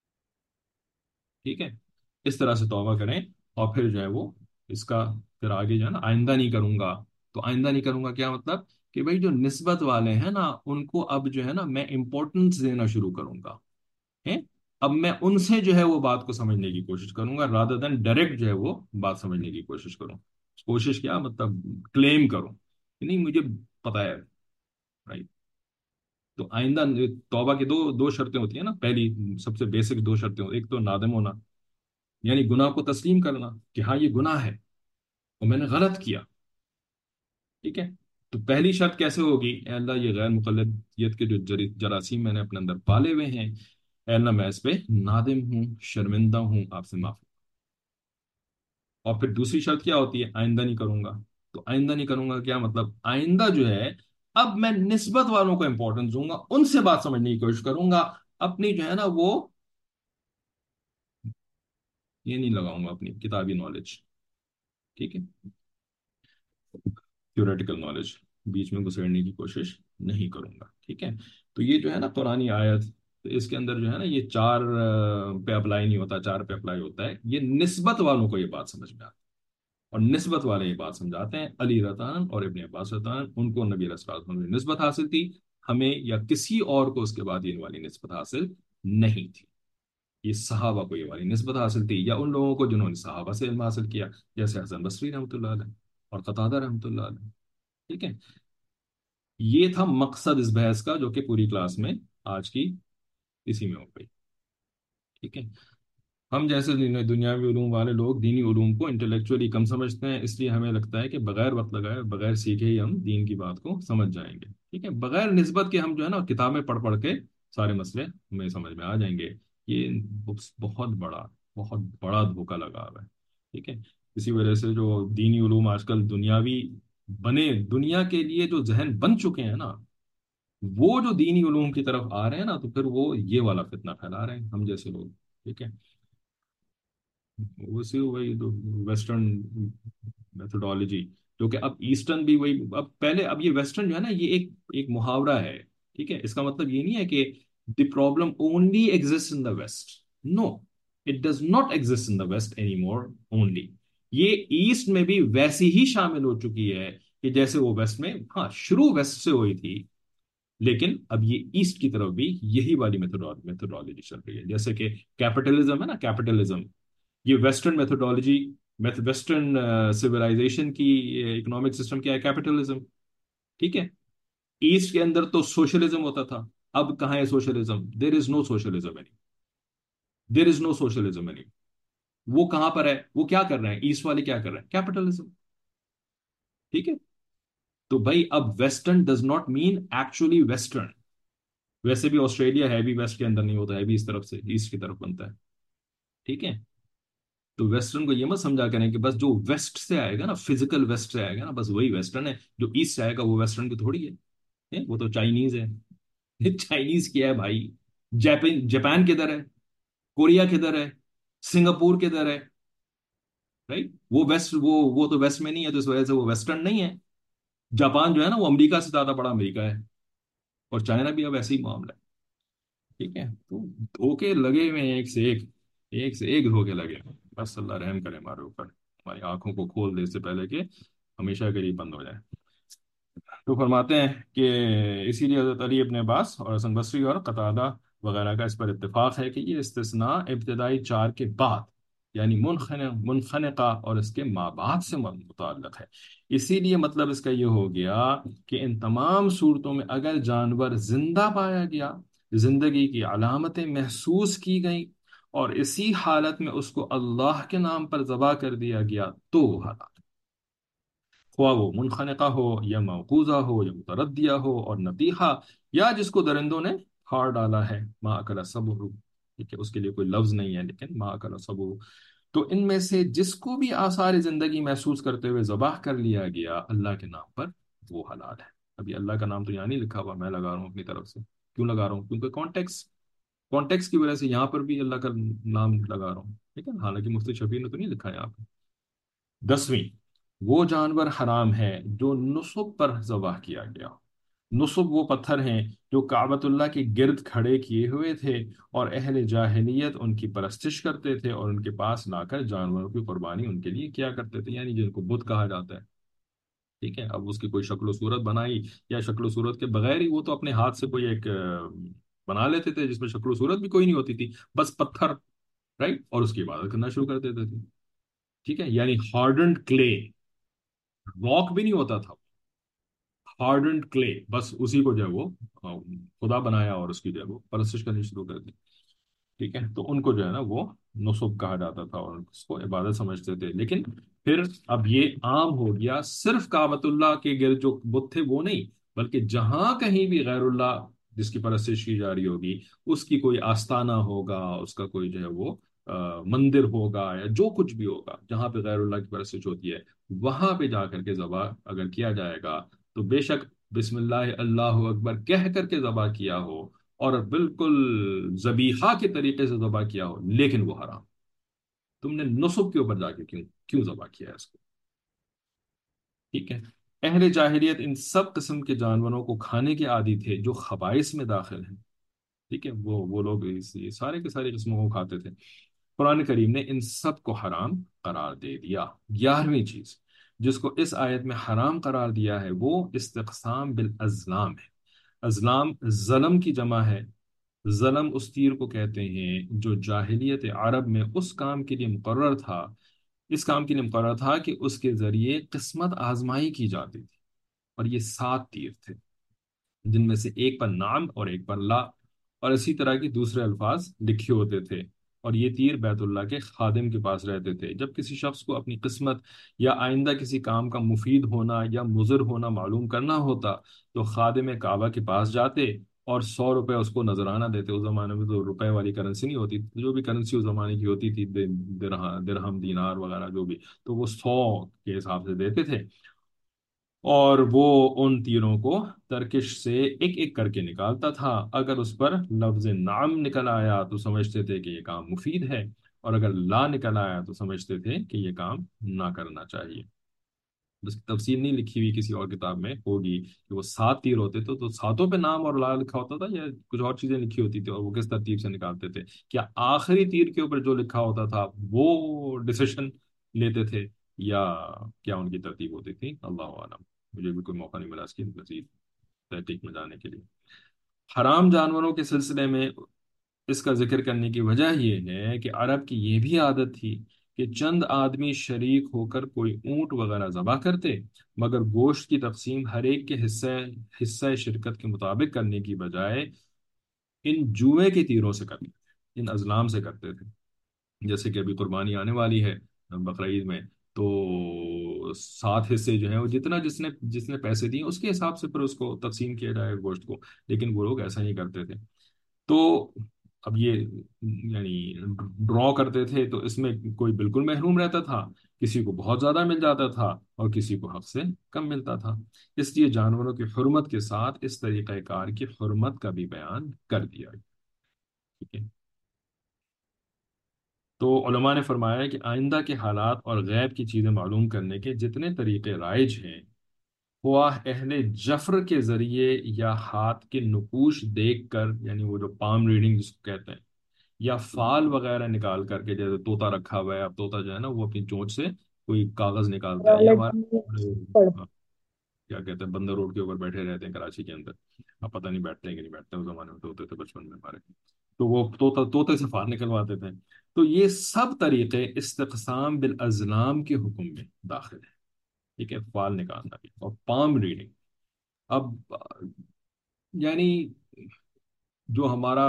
ٹھیک ہے؟ اس طرح سے توبہ کریں، اور پھر جو ہے وہ اس کا پھر آگے جو ہے نا، آئندہ نہیں کروں گا، تو آئندہ نہیں کروں گا کیا مطلب؟ کہ بھائی جو نسبت والے ہیں نا، ان کو اب جو ہے نا میں امپورٹنس دینا شروع کروں گا، ہیں؟ اب میں ان سے جو ہے وہ بات کو سمجھنے کی کوشش کروں گا، رادر دین ڈائریکٹ جو ہے وہ بات سمجھنے کی کوشش کروں، کوشش کیا مطلب؟ کلیم کروں کہ نہیں مجھے پتا ہے، right؟ تو آئندہ توبہ کی دو دو شرطیں ہوتی ہیں نا، پہلی سب سے بیسک دو شرطیں ہوتی ہیں، ایک تو نادم ہونا، یعنی گناہ کو تسلیم کرنا کہ ہاں یہ گناہ ہے اور میں نے غلط کیا، ٹھیک ہے؟ تو پہلی شرط کیسے ہوگی؟ اے اللہ یہ غیر مقلدیت کے جو جری- جراثیم میں نے اپنے اندر پالے ہوئے ہیں، اے اللہ میں اس پہ نادم ہوں، شرمندہ ہوں، آپ سے معافی۔ اور پھر دوسری شرط کیا ہوتی ہے؟ آئندہ نہیں کروں گا، تو آئندہ نہیں کروں گا کیا مطلب؟ آئندہ جو ہے اب میں نسبت والوں کو امپورٹنس دوں گا، ان سے بات سمجھنے کی کوشش کروں گا، اپنی جو ہے نا وہ یہ نہیں لگاؤں گا اپنی کتابی نالج، ٹھیک ہے؟ تھیوریٹیکل نالج بیچ میں گھسیڑنے کی کوشش نہیں کروں گا، ٹھیک ہے؟ تو یہ جو ہے نا قرآنی آیت، تو اس کے اندر جو ہے نا یہ چار آ، پہ اپلائی نہیں ہوتا، چار پہ اپلائی ہوتا ہے، یہ نسبت والوں کو یہ بات سمجھ میں آتی ہے، اور نسبت والے یہ بات سمجھاتے ہیں، علی رضی اللہ عنہ اور ابن عباس رضی اللہ عنہ، ان کو نبی علیہ الصلوۃ والسلام نے نسبت حاصل تھی، ہمیں یا کسی اور کو اس کے بعد یہ والی نسبت حاصل نہیں تھی۔ یہ صحابہ کو یہ والی نسبت حاصل تھی، یا ان لوگوں کو جنہوں نے صحابہ سے علم حاصل کیا، جیسے حسن بصری رحمۃ اللہ علیہ اور قتادہ رحمۃ اللہ علیہ، ٹھیک ہے؟ یہ تھا مقصد اس بحث کا، جو کہ پوری کلاس میں آج کی اسی میں ہو گئی، ٹھیک ہے؟ ہم جیسے دنیا- دنیاوی علوم والے لوگ دینی علوم کو انٹلیکچولی کم سمجھتے ہیں، اس لیے ہمیں لگتا ہے کہ بغیر وقت لگائے، بغیر سیکھے ہی ہم دین کی بات کو سمجھ جائیں گے، ٹھیک ہے؟ بغیر نسبت کے ہم جو ہے نا کتابیں پڑھ پڑھ کے سارے مسئلے ہمیں سمجھ میں آ جائیں گے۔ یہ بہت بڑا بہت بڑا دھوکہ لگا ہوا ہے، ٹھیک ہے؟ اسی وجہ سے جو دینی علوم آج کل دنیاوی بنے، دنیا کے لیے جو ذہن بن چکے ہیں نا، وہ جو دینی علوم کی طرف آ رہے ہیں نا، تو پھر وہ یہ والا فتنہ پھیلا رہے ہیں ہم جیسے لوگ، ٹھیک ہے؟ اسی وہی ویسٹرن میتھڈالوجی، جو کہ اب ایسٹرن بھی وہی، اب پہلے اب یہ ویسٹرن جو ہے نا، یہ ایک ایک محاورہ ہے، ٹھیک ہے؟ اس کا مطلب یہ نہیں ہے کہ the problem only exist in the west, no, it does not exist in the west any more only, یہ ایسٹ میں بھی ویسی ہی شامل ہو چکی ہے کہ جیسے وہ ویسٹ میں، ہاں شروع ویسٹ سے ہوئی تھی، لیکن اب یہ ایسٹ کی طرف بھی یہی والی میتھڈالوجی چل رہی ہے، جیسے کہ کیپٹلزم ہے نا، کیپٹلزم، یہ ویسٹرن میتھڈالوجی، ویسٹرن سویلائزیشن کی اکنامک سسٹم کیا ہے؟ کیپٹلزم، ٹھیک ہے؟ ایسٹ کے اندر تو سوشلزم ہوتا تھا، اب کہاں ہے socialism? There is no socialism any, there is no socialism any, وہ کہاں پر ہے؟ وہ کیا کر رہے ہیں ایسٹ والے؟ کیا کر رہے ہیں؟ کیپٹلزم، ٹھیک ہے؟ تو بھائی اب western does not mean actually western, ویسے بھی آسٹریلیا ہے بھی ویسٹ کے اندر نہیں ہوتا، ہے بھی اس طرف سے ایسٹ کی طرف بنتا ہے، ٹھیک ہے؟ تو ویسٹرن کو یہ مت سمجھا کریں کہ بس جو ویسٹ سے آئے گا نا، فزیکل ویسٹ سے آئے گا نا، بس وہی ویسٹرن ہے، جو ایسٹ سے آئے گا وہ ویسٹرن کی تھوڑی ہے، ہیں؟ وہ تو چائنیز ہے۔ چائنیز کیا ہے بھائی؟ جاپان جاپان کدھر ہے؟ کوریا کدھر ہے؟ سنگاپور کدھر ہے؟ رائٹ، وہ ویسٹ، وہ وہ تو ویسٹ میں نہیں ہے، تو اس وجہ سے وہ ویسٹرن نہیں ہے۔ جاپان جو ہے نا، وہ امریکہ سے زیادہ بڑا امریکہ ہے، اور چائنا بھی اب ایسے ہی معاملہ ہے، ٹھیک ہے؟ تو دھوکے لگے ہوئے ہیں ایک سے ایک، ایک سے ایک دھوکے لگے ہوئے ہیں۔ بس اللہ رحم کرے ہمارے اوپر، ہماری آنکھوں کو کھول دے اس سے پہلے کہ ہمیشہ کے لیے بند ہو جائے۔ تو فرماتے ہیں کہ اسی لیے حضرت علی ابن عباس اور حسن بصری اور قتادہ وغیرہ کا اس پر اتفاق ہے کہ یہ استثناء ابتدائی چار کے بعد، یعنی منخن- منخنقہ اور اس کے ماں بعد سے متعلق ہے۔ اسی لیے مطلب اس کا یہ ہو گیا کہ ان تمام صورتوں میں اگر جانور زندہ پایا گیا، زندگی کی علامتیں محسوس کی گئیں، اور اسی حالت میں اس کو اللہ کے نام پر ذبح کر دیا گیا، تو وہ حالات، خواہ وہ منخنقہ ہو یا موقوذہ ہو یا متردیہ ہو اور نطیحہ، یا جس کو درندوں نے پھاڑ ڈالا ہے، ما اکل سبع، ٹھیک ہے؟ اس کے لیے کوئی لفظ نہیں ہے، لیکن ما اکل سبع، تو ان میں سے جس کو بھی آثار زندگی محسوس کرتے ہوئے ذبح کر لیا گیا اللہ کے نام پر، وہ حلال ہے۔ ابھی اللہ کا نام تو یہاں نہیں لکھا ہوا، میں لگا رہا ہوں اپنی طرف سے، کیوں لگا رہا ہوں؟ کیونکہ کانٹیکس کانٹیکس کی وجہ سے یہاں پر بھی اللہ کا نام لگا رہا ہوں، ٹھیک ہے؟ حالانکہ مفتی شفیع نے تو نہیں لکھا ہے یہاں پہ۔ دسویں، وہ جانور حرام ہے جو نصب پر ذبح کیا گیا۔ نصب وہ پتھر ہیں جو کعبۃ اللہ کے گرد کھڑے کیے ہوئے تھے، اور اہل جاہلیت ان کی پرستش کرتے تھے، اور ان کے پاس لا کر جانوروں کی قربانی ان کے لیے کیا کرتے تھے، یعنی جن کو بت کہا جاتا ہے، ٹھیک ہے؟ اب اس کی کوئی شکل و صورت بنائی، یا شکل و صورت کے بغیر ہی وہ تو اپنے ہاتھ سے کوئی ایک آہ، بنا لیتے تھے جس میں شکل و صورت بھی کوئی نہیں ہوتی تھی، بس پتھر، رائٹ، اور اس کی عبادت کرنا شروع کر دیتے تھے، ٹھیک ہے؟ یعنی ہارڈنڈ کلے، راک بھی نہیں ہوتا تھا، ہارڈنڈ کلے، بس اسی کو جو ہے وہ آ، خدا بنایا، اور اس کی جو ہے وہ پرستش کرنی شروع کر دی، ٹھیک ہے؟ تو ان کو جو ہے نا وہ نصب کہا جاتا تھا، اور اس کو عبادت سمجھتے تھے، لیکن پھر اب یہ عام ہو گیا، صرف کعبۃ اللہ کے گرد جو بت تھے وہ نہیں، بلکہ جہاں کہیں بھی غیر اللہ جس کی پرستش کی جا رہی ہوگی، اس کی کوئی آستانہ ہوگا، اس کا کوئی جو ہے وہ آ، مندر ہوگا، یا جو کچھ بھی ہوگا جہاں پہ غیر اللہ کی پرستش ہوتی ہے، وہاں پہ جا کر کے ذبح اگر کیا جائے گا، تو بے شک بسم اللہ اللہ اکبر کہہ کر کے ذبح کیا ہو، اور بالکل ذبیحہ کے طریقے سے ذبح کیا ہو، لیکن وہ حرام، تم نے نصب کے اوپر جا کے کیوں کیوں ذبح کیا ہے اس کو؟ ٹھیک ہے، اہل جاہلیت ان سب قسم کے جانوروں کو کھانے کے عادی تھے جو خبائث میں داخل ہیں، ٹھیک ہے، وہ وہ لوگ اس یہ سارے کے سارے قسموں کو کھاتے تھے۔ قرآن کریم نے ان سب کو حرام قرار دے دیا۔ گیارہویں چیز جس کو اس آیت میں حرام قرار دیا ہے وہ استقسام بالازلام ہے۔ ازلام ظلم کی جمع ہے۔ ظلم اس تیر کو کہتے ہیں جو جاہلیت عرب میں اس کام کے لیے مقرر تھا، اس کام کے لیے مقرر تھا کہ اس کے ذریعے قسمت آزمائی کی جاتی تھی، اور یہ سات تیر تھے جن میں سے ایک پر نام اور ایک پر لا، اور اسی طرح کے دوسرے الفاظ لکھے ہوتے تھے، اور یہ تیر بیت اللہ کے خادم کے پاس رہتے تھے۔ جب کسی شخص کو اپنی قسمت یا آئندہ کسی کام کا مفید ہونا یا مضر ہونا معلوم کرنا ہوتا تو خادم کعبہ کے پاس جاتے اور سو روپے اس کو نذرانہ دیتے۔ اس زمانے میں تو روپے والی کرنسی نہیں ہوتی، جو بھی کرنسی اس زمانے کی ہوتی تھی، درہم درہم دینار وغیرہ جو بھی، تو وہ سو کے حساب سے دیتے تھے، اور وہ ان تیروں کو ترکش سے ایک ایک کر کے نکالتا تھا۔ اگر اس پر لفظ نعم نکل آیا تو سمجھتے تھے کہ یہ کام مفید ہے، اور اگر لا نکل آیا تو سمجھتے تھے کہ یہ کام نہ کرنا چاہیے۔ بس تفصیل نہیں لکھی ہوئی، کسی اور کتاب میں ہوگی کہ وہ سات تیر ہوتے تھے تو ساتوں پہ نام اور لا لکھا ہوتا تھا، یا کچھ اور چیزیں لکھی ہوتی تھی، اور وہ کس ترتیب سے نکالتے تھے؟ کیا آخری تیر کے اوپر جو لکھا ہوتا تھا وہ ڈسیشن لیتے تھے، یا کیا ان کی ترتیب ہوتی تھی؟ اللہ عالم، مجھے بھی کوئی موقع نہیں ملا اس کی مزید تحقیق میں جانے کے لیے۔ حرام جانوروں کے سلسلے میں اس کا ذکر کرنے کی وجہ یہ ہے کہ عرب کی یہ بھی عادت تھی کہ چند آدمی شریک ہو کر کوئی اونٹ وغیرہ ذبح کرتے، مگر گوشت کی تقسیم ہر ایک کے حصے حصہ شرکت کے مطابق کرنے کی بجائے ان جوئے کے تیروں سے کرتے تھے، ان ازلام سے کرتے تھے۔ جیسے کہ ابھی قربانی آنے والی ہے بقرعید میں، تو سات حصے جو ہیں وہ جتنا جس نے جس نے پیسے دیے اس کے حساب سے پھر اس کو تقسیم کیا جائے گوشت کو، لیکن وہ لوگ ایسا نہیں کرتے تھے۔ تو اب یہ یعنی ڈرا کرتے تھے تو اس میں کوئی بالکل محروم رہتا تھا، کسی کو بہت زیادہ مل جاتا تھا اور کسی کو حق سے کم ملتا تھا۔ اس لیے جانوروں کی حرمت کے ساتھ اس طریقہ کار کی حرمت کا بھی بیان کر دیا گیا، ٹھیک ہے۔ تو علماء نے فرمایا کہ آئندہ کے حالات اور غیب کی چیزیں معلوم کرنے کے جتنے طریقے رائج ہیں، خواہ اہل جفر کے ذریعے یا ہاتھ کے نقوش دیکھ کر، یعنی وہ جو پام ریڈنگ جس کو کہتے ہیں، یا فال وغیرہ نکال کر کے، جیسے طوطا رکھا ہوا ہے، اب طوطا جو ہے نا وہ اپنی چونچ سے کوئی کاغذ نکالتا ہے، یا پڑھ ہمارا کیا کہتے ہیں بندر روڈ کے اوپر بیٹھے رہتے ہیں کراچی کے اندر، اب پتہ نہیں بیٹھتے ہیں کہ نہیں بیٹھتے، اس زمانے میں تو ہوتے تھے بچپن میں ہمارے، تو وہ طوطا طوطے سے فال نکلواتے تھے۔ تو یہ سب طریقے استقسام بالازلام کے حکم میں داخل ہیں، ٹھیک ہے، فال نکالنا بھی اور پام ریڈنگ۔ اب یعنی جو ہمارا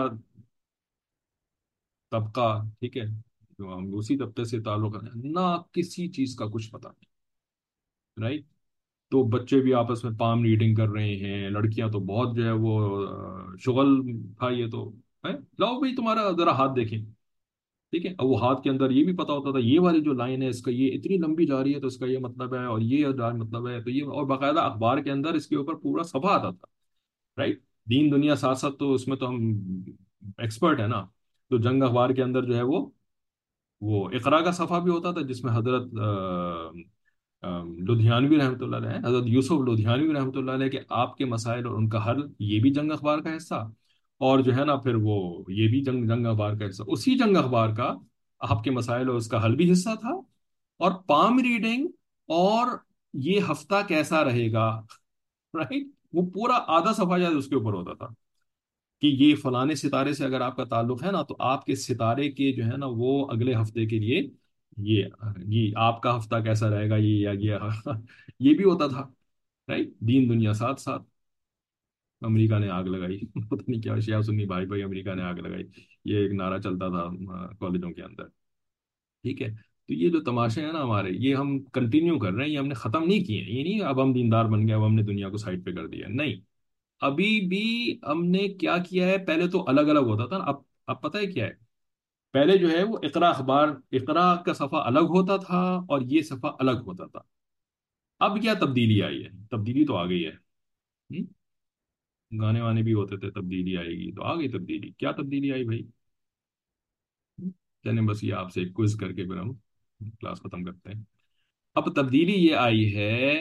طبقہ، ٹھیک ہے، جو ہم اسی طبقے سے تعلق ہے، نہ کسی چیز کا کچھ پتا نہیں، رائٹ؟ تو بچے بھی آپس میں پام ریڈنگ کر رہے ہیں، لڑکیاں تو بہت جو ہے وہ آ، شغل تھا یہ تو ہے، لاؤ بھائی تمہارا ذرا ہاتھ دیکھیں، ٹھیک ہے، اور وہ ہاتھ کے اندر یہ بھی پتا ہوتا تھا یہ والی جو لائن ہے اس کا یہ اتنی لمبی جا رہی ہے تو اس کا یہ مطلب ہے، اور یہ جا- مطلب ہے تو یہ، اور باقاعدہ اخبار کے اندر اس کے اوپر پورا صفحہ آتا تھا، رائٹ؟ دین دنیا ساتھ ساتھ تو اس میں تو ہم ایکسپرٹ ہے نا۔ تو جنگ اخبار کے اندر جو ہے وہ وہ اقرا کا صفحہ بھی ہوتا تھا جس میں حضرت آ، آ، لدھیانوی رحمۃ اللہ علیہ، حضرت یوسف لدھیانوی رحمۃ اللہ علیہ کے آپ کے مسائل اور ان کا حل، یہ بھی جنگ اخبار کا حصہ، اور جو ہے نا پھر وہ یہ بھی جنگ جنگ اخبار کا حصہ، اسی جنگ اخبار کا آپ کے مسائل اور اس کا حل بھی حصہ تھا، اور پام ریڈنگ، اور یہ ہفتہ کیسا رہے گا، رائٹ؟ وہ پورا آدھا صفحہ جائے اس کے اوپر ہوتا تھا کہ یہ فلانے ستارے سے اگر آپ کا تعلق ہے نا تو آپ کے ستارے کے جو ہے نا وہ اگلے ہفتے کے لیے یہ یہ آپ کا ہفتہ کیسا رہے گا، یہ یا یہ یہ بھی ہوتا تھا، رائٹ؟ دین دنیا ساتھ ساتھ۔ امریکہ نے آگ لگائی پتہ نہیں کیا، شیعہ سنی بھائی بھائی امریکہ نے آگ لگائی، یہ ایک نعرہ چلتا تھا آ، کالجوں کے اندر، ٹھیک ہے۔ تو یہ جو تماشے ہیں نا ہمارے، یہ ہم کنٹینیو کر رہے ہیں، یہ ہم نے ختم نہیں کیے ہیں، یہ نہیں اب ہم دیندار بن گئے اب ہم نے دنیا کو سائڈ پہ کر دیا، نہیں، ابھی بھی ہم نے کیا کیا ہے، پہلے تو الگ الگ ہوتا تھا نا، اب اب پتہ ہے کیا ہے، پہلے جو ہے وہ اقرا اخبار، اقرا کا صفحہ الگ ہوتا تھا اور یہ صفحہ الگ ہوتا تھا۔ اب کیا تبدیلی آئی ہے؟ تبدیلی تو آ گئی ہے، ہم؟ گانے وانے بھی ہوتے تھے تبدیلی آئے گی، تو آ گئی تبدیلی، کیا تبدیلی آئی بھائی؟ ہم؟ چلیں بس یہ آپ سے کوئز کر کے پھر ہم کلاس ختم کرتے ہیں۔ اب تبدیلی یہ آئی ہے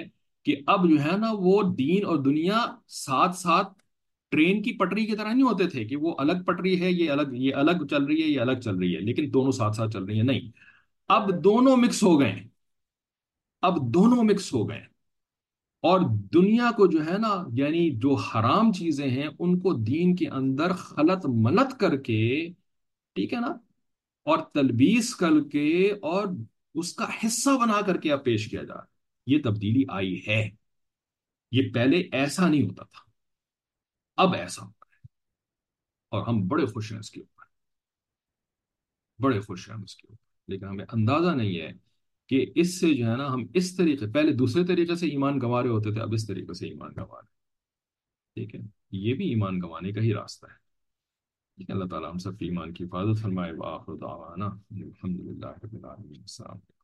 کہ اب جو ہے نا وہ دین اور دنیا ساتھ ساتھ ٹرین کی پٹری کی طرح نہیں ہوتے تھے کہ وہ الگ پٹری ہے، یہ الگ، یہ الگ چل رہی ہے، یہ الگ چل رہی ہے، لیکن دونوں ساتھ ساتھ چل رہی ہیں، نہیں، اب دونوں مکس ہو گئے، اب دونوں مکس ہو گئے، اور دنیا کو جو ہے نا، یعنی جو حرام چیزیں ہیں ان کو دین کے اندر خلط ملط کر کے، ٹھیک ہے نا، اور تلبیس کر کے، اور اس کا حصہ بنا کر کے اب پیش کیا جا رہا ہے، یہ تبدیلی آئی ہے، یہ پہلے ایسا نہیں ہوتا تھا، اب ایسا ہوتا ہے، اور ہم بڑے خوش ہیں اس کے اوپر، بڑے خوش ہیں ہم اس کے اوپر، لیکن ہمیں اندازہ نہیں ہے کہ اس سے جو ہے نا ہم اس طریقے، پہلے دوسرے طریقے سے ایمان گنوا رہے ہوتے تھے، اب اس طریقے سے ایمان گنوا رہے ہیں، ٹھیک ہے، یہ بھی ایمان گنوانے کا ہی راستہ ہے، ٹھیک ہے، اللہ تعالیٰ ہم سب کی ایمان کی حفاظت فرمائے، وآخر دعوانا الحمد للہ رب العالمین، السلام علیکم۔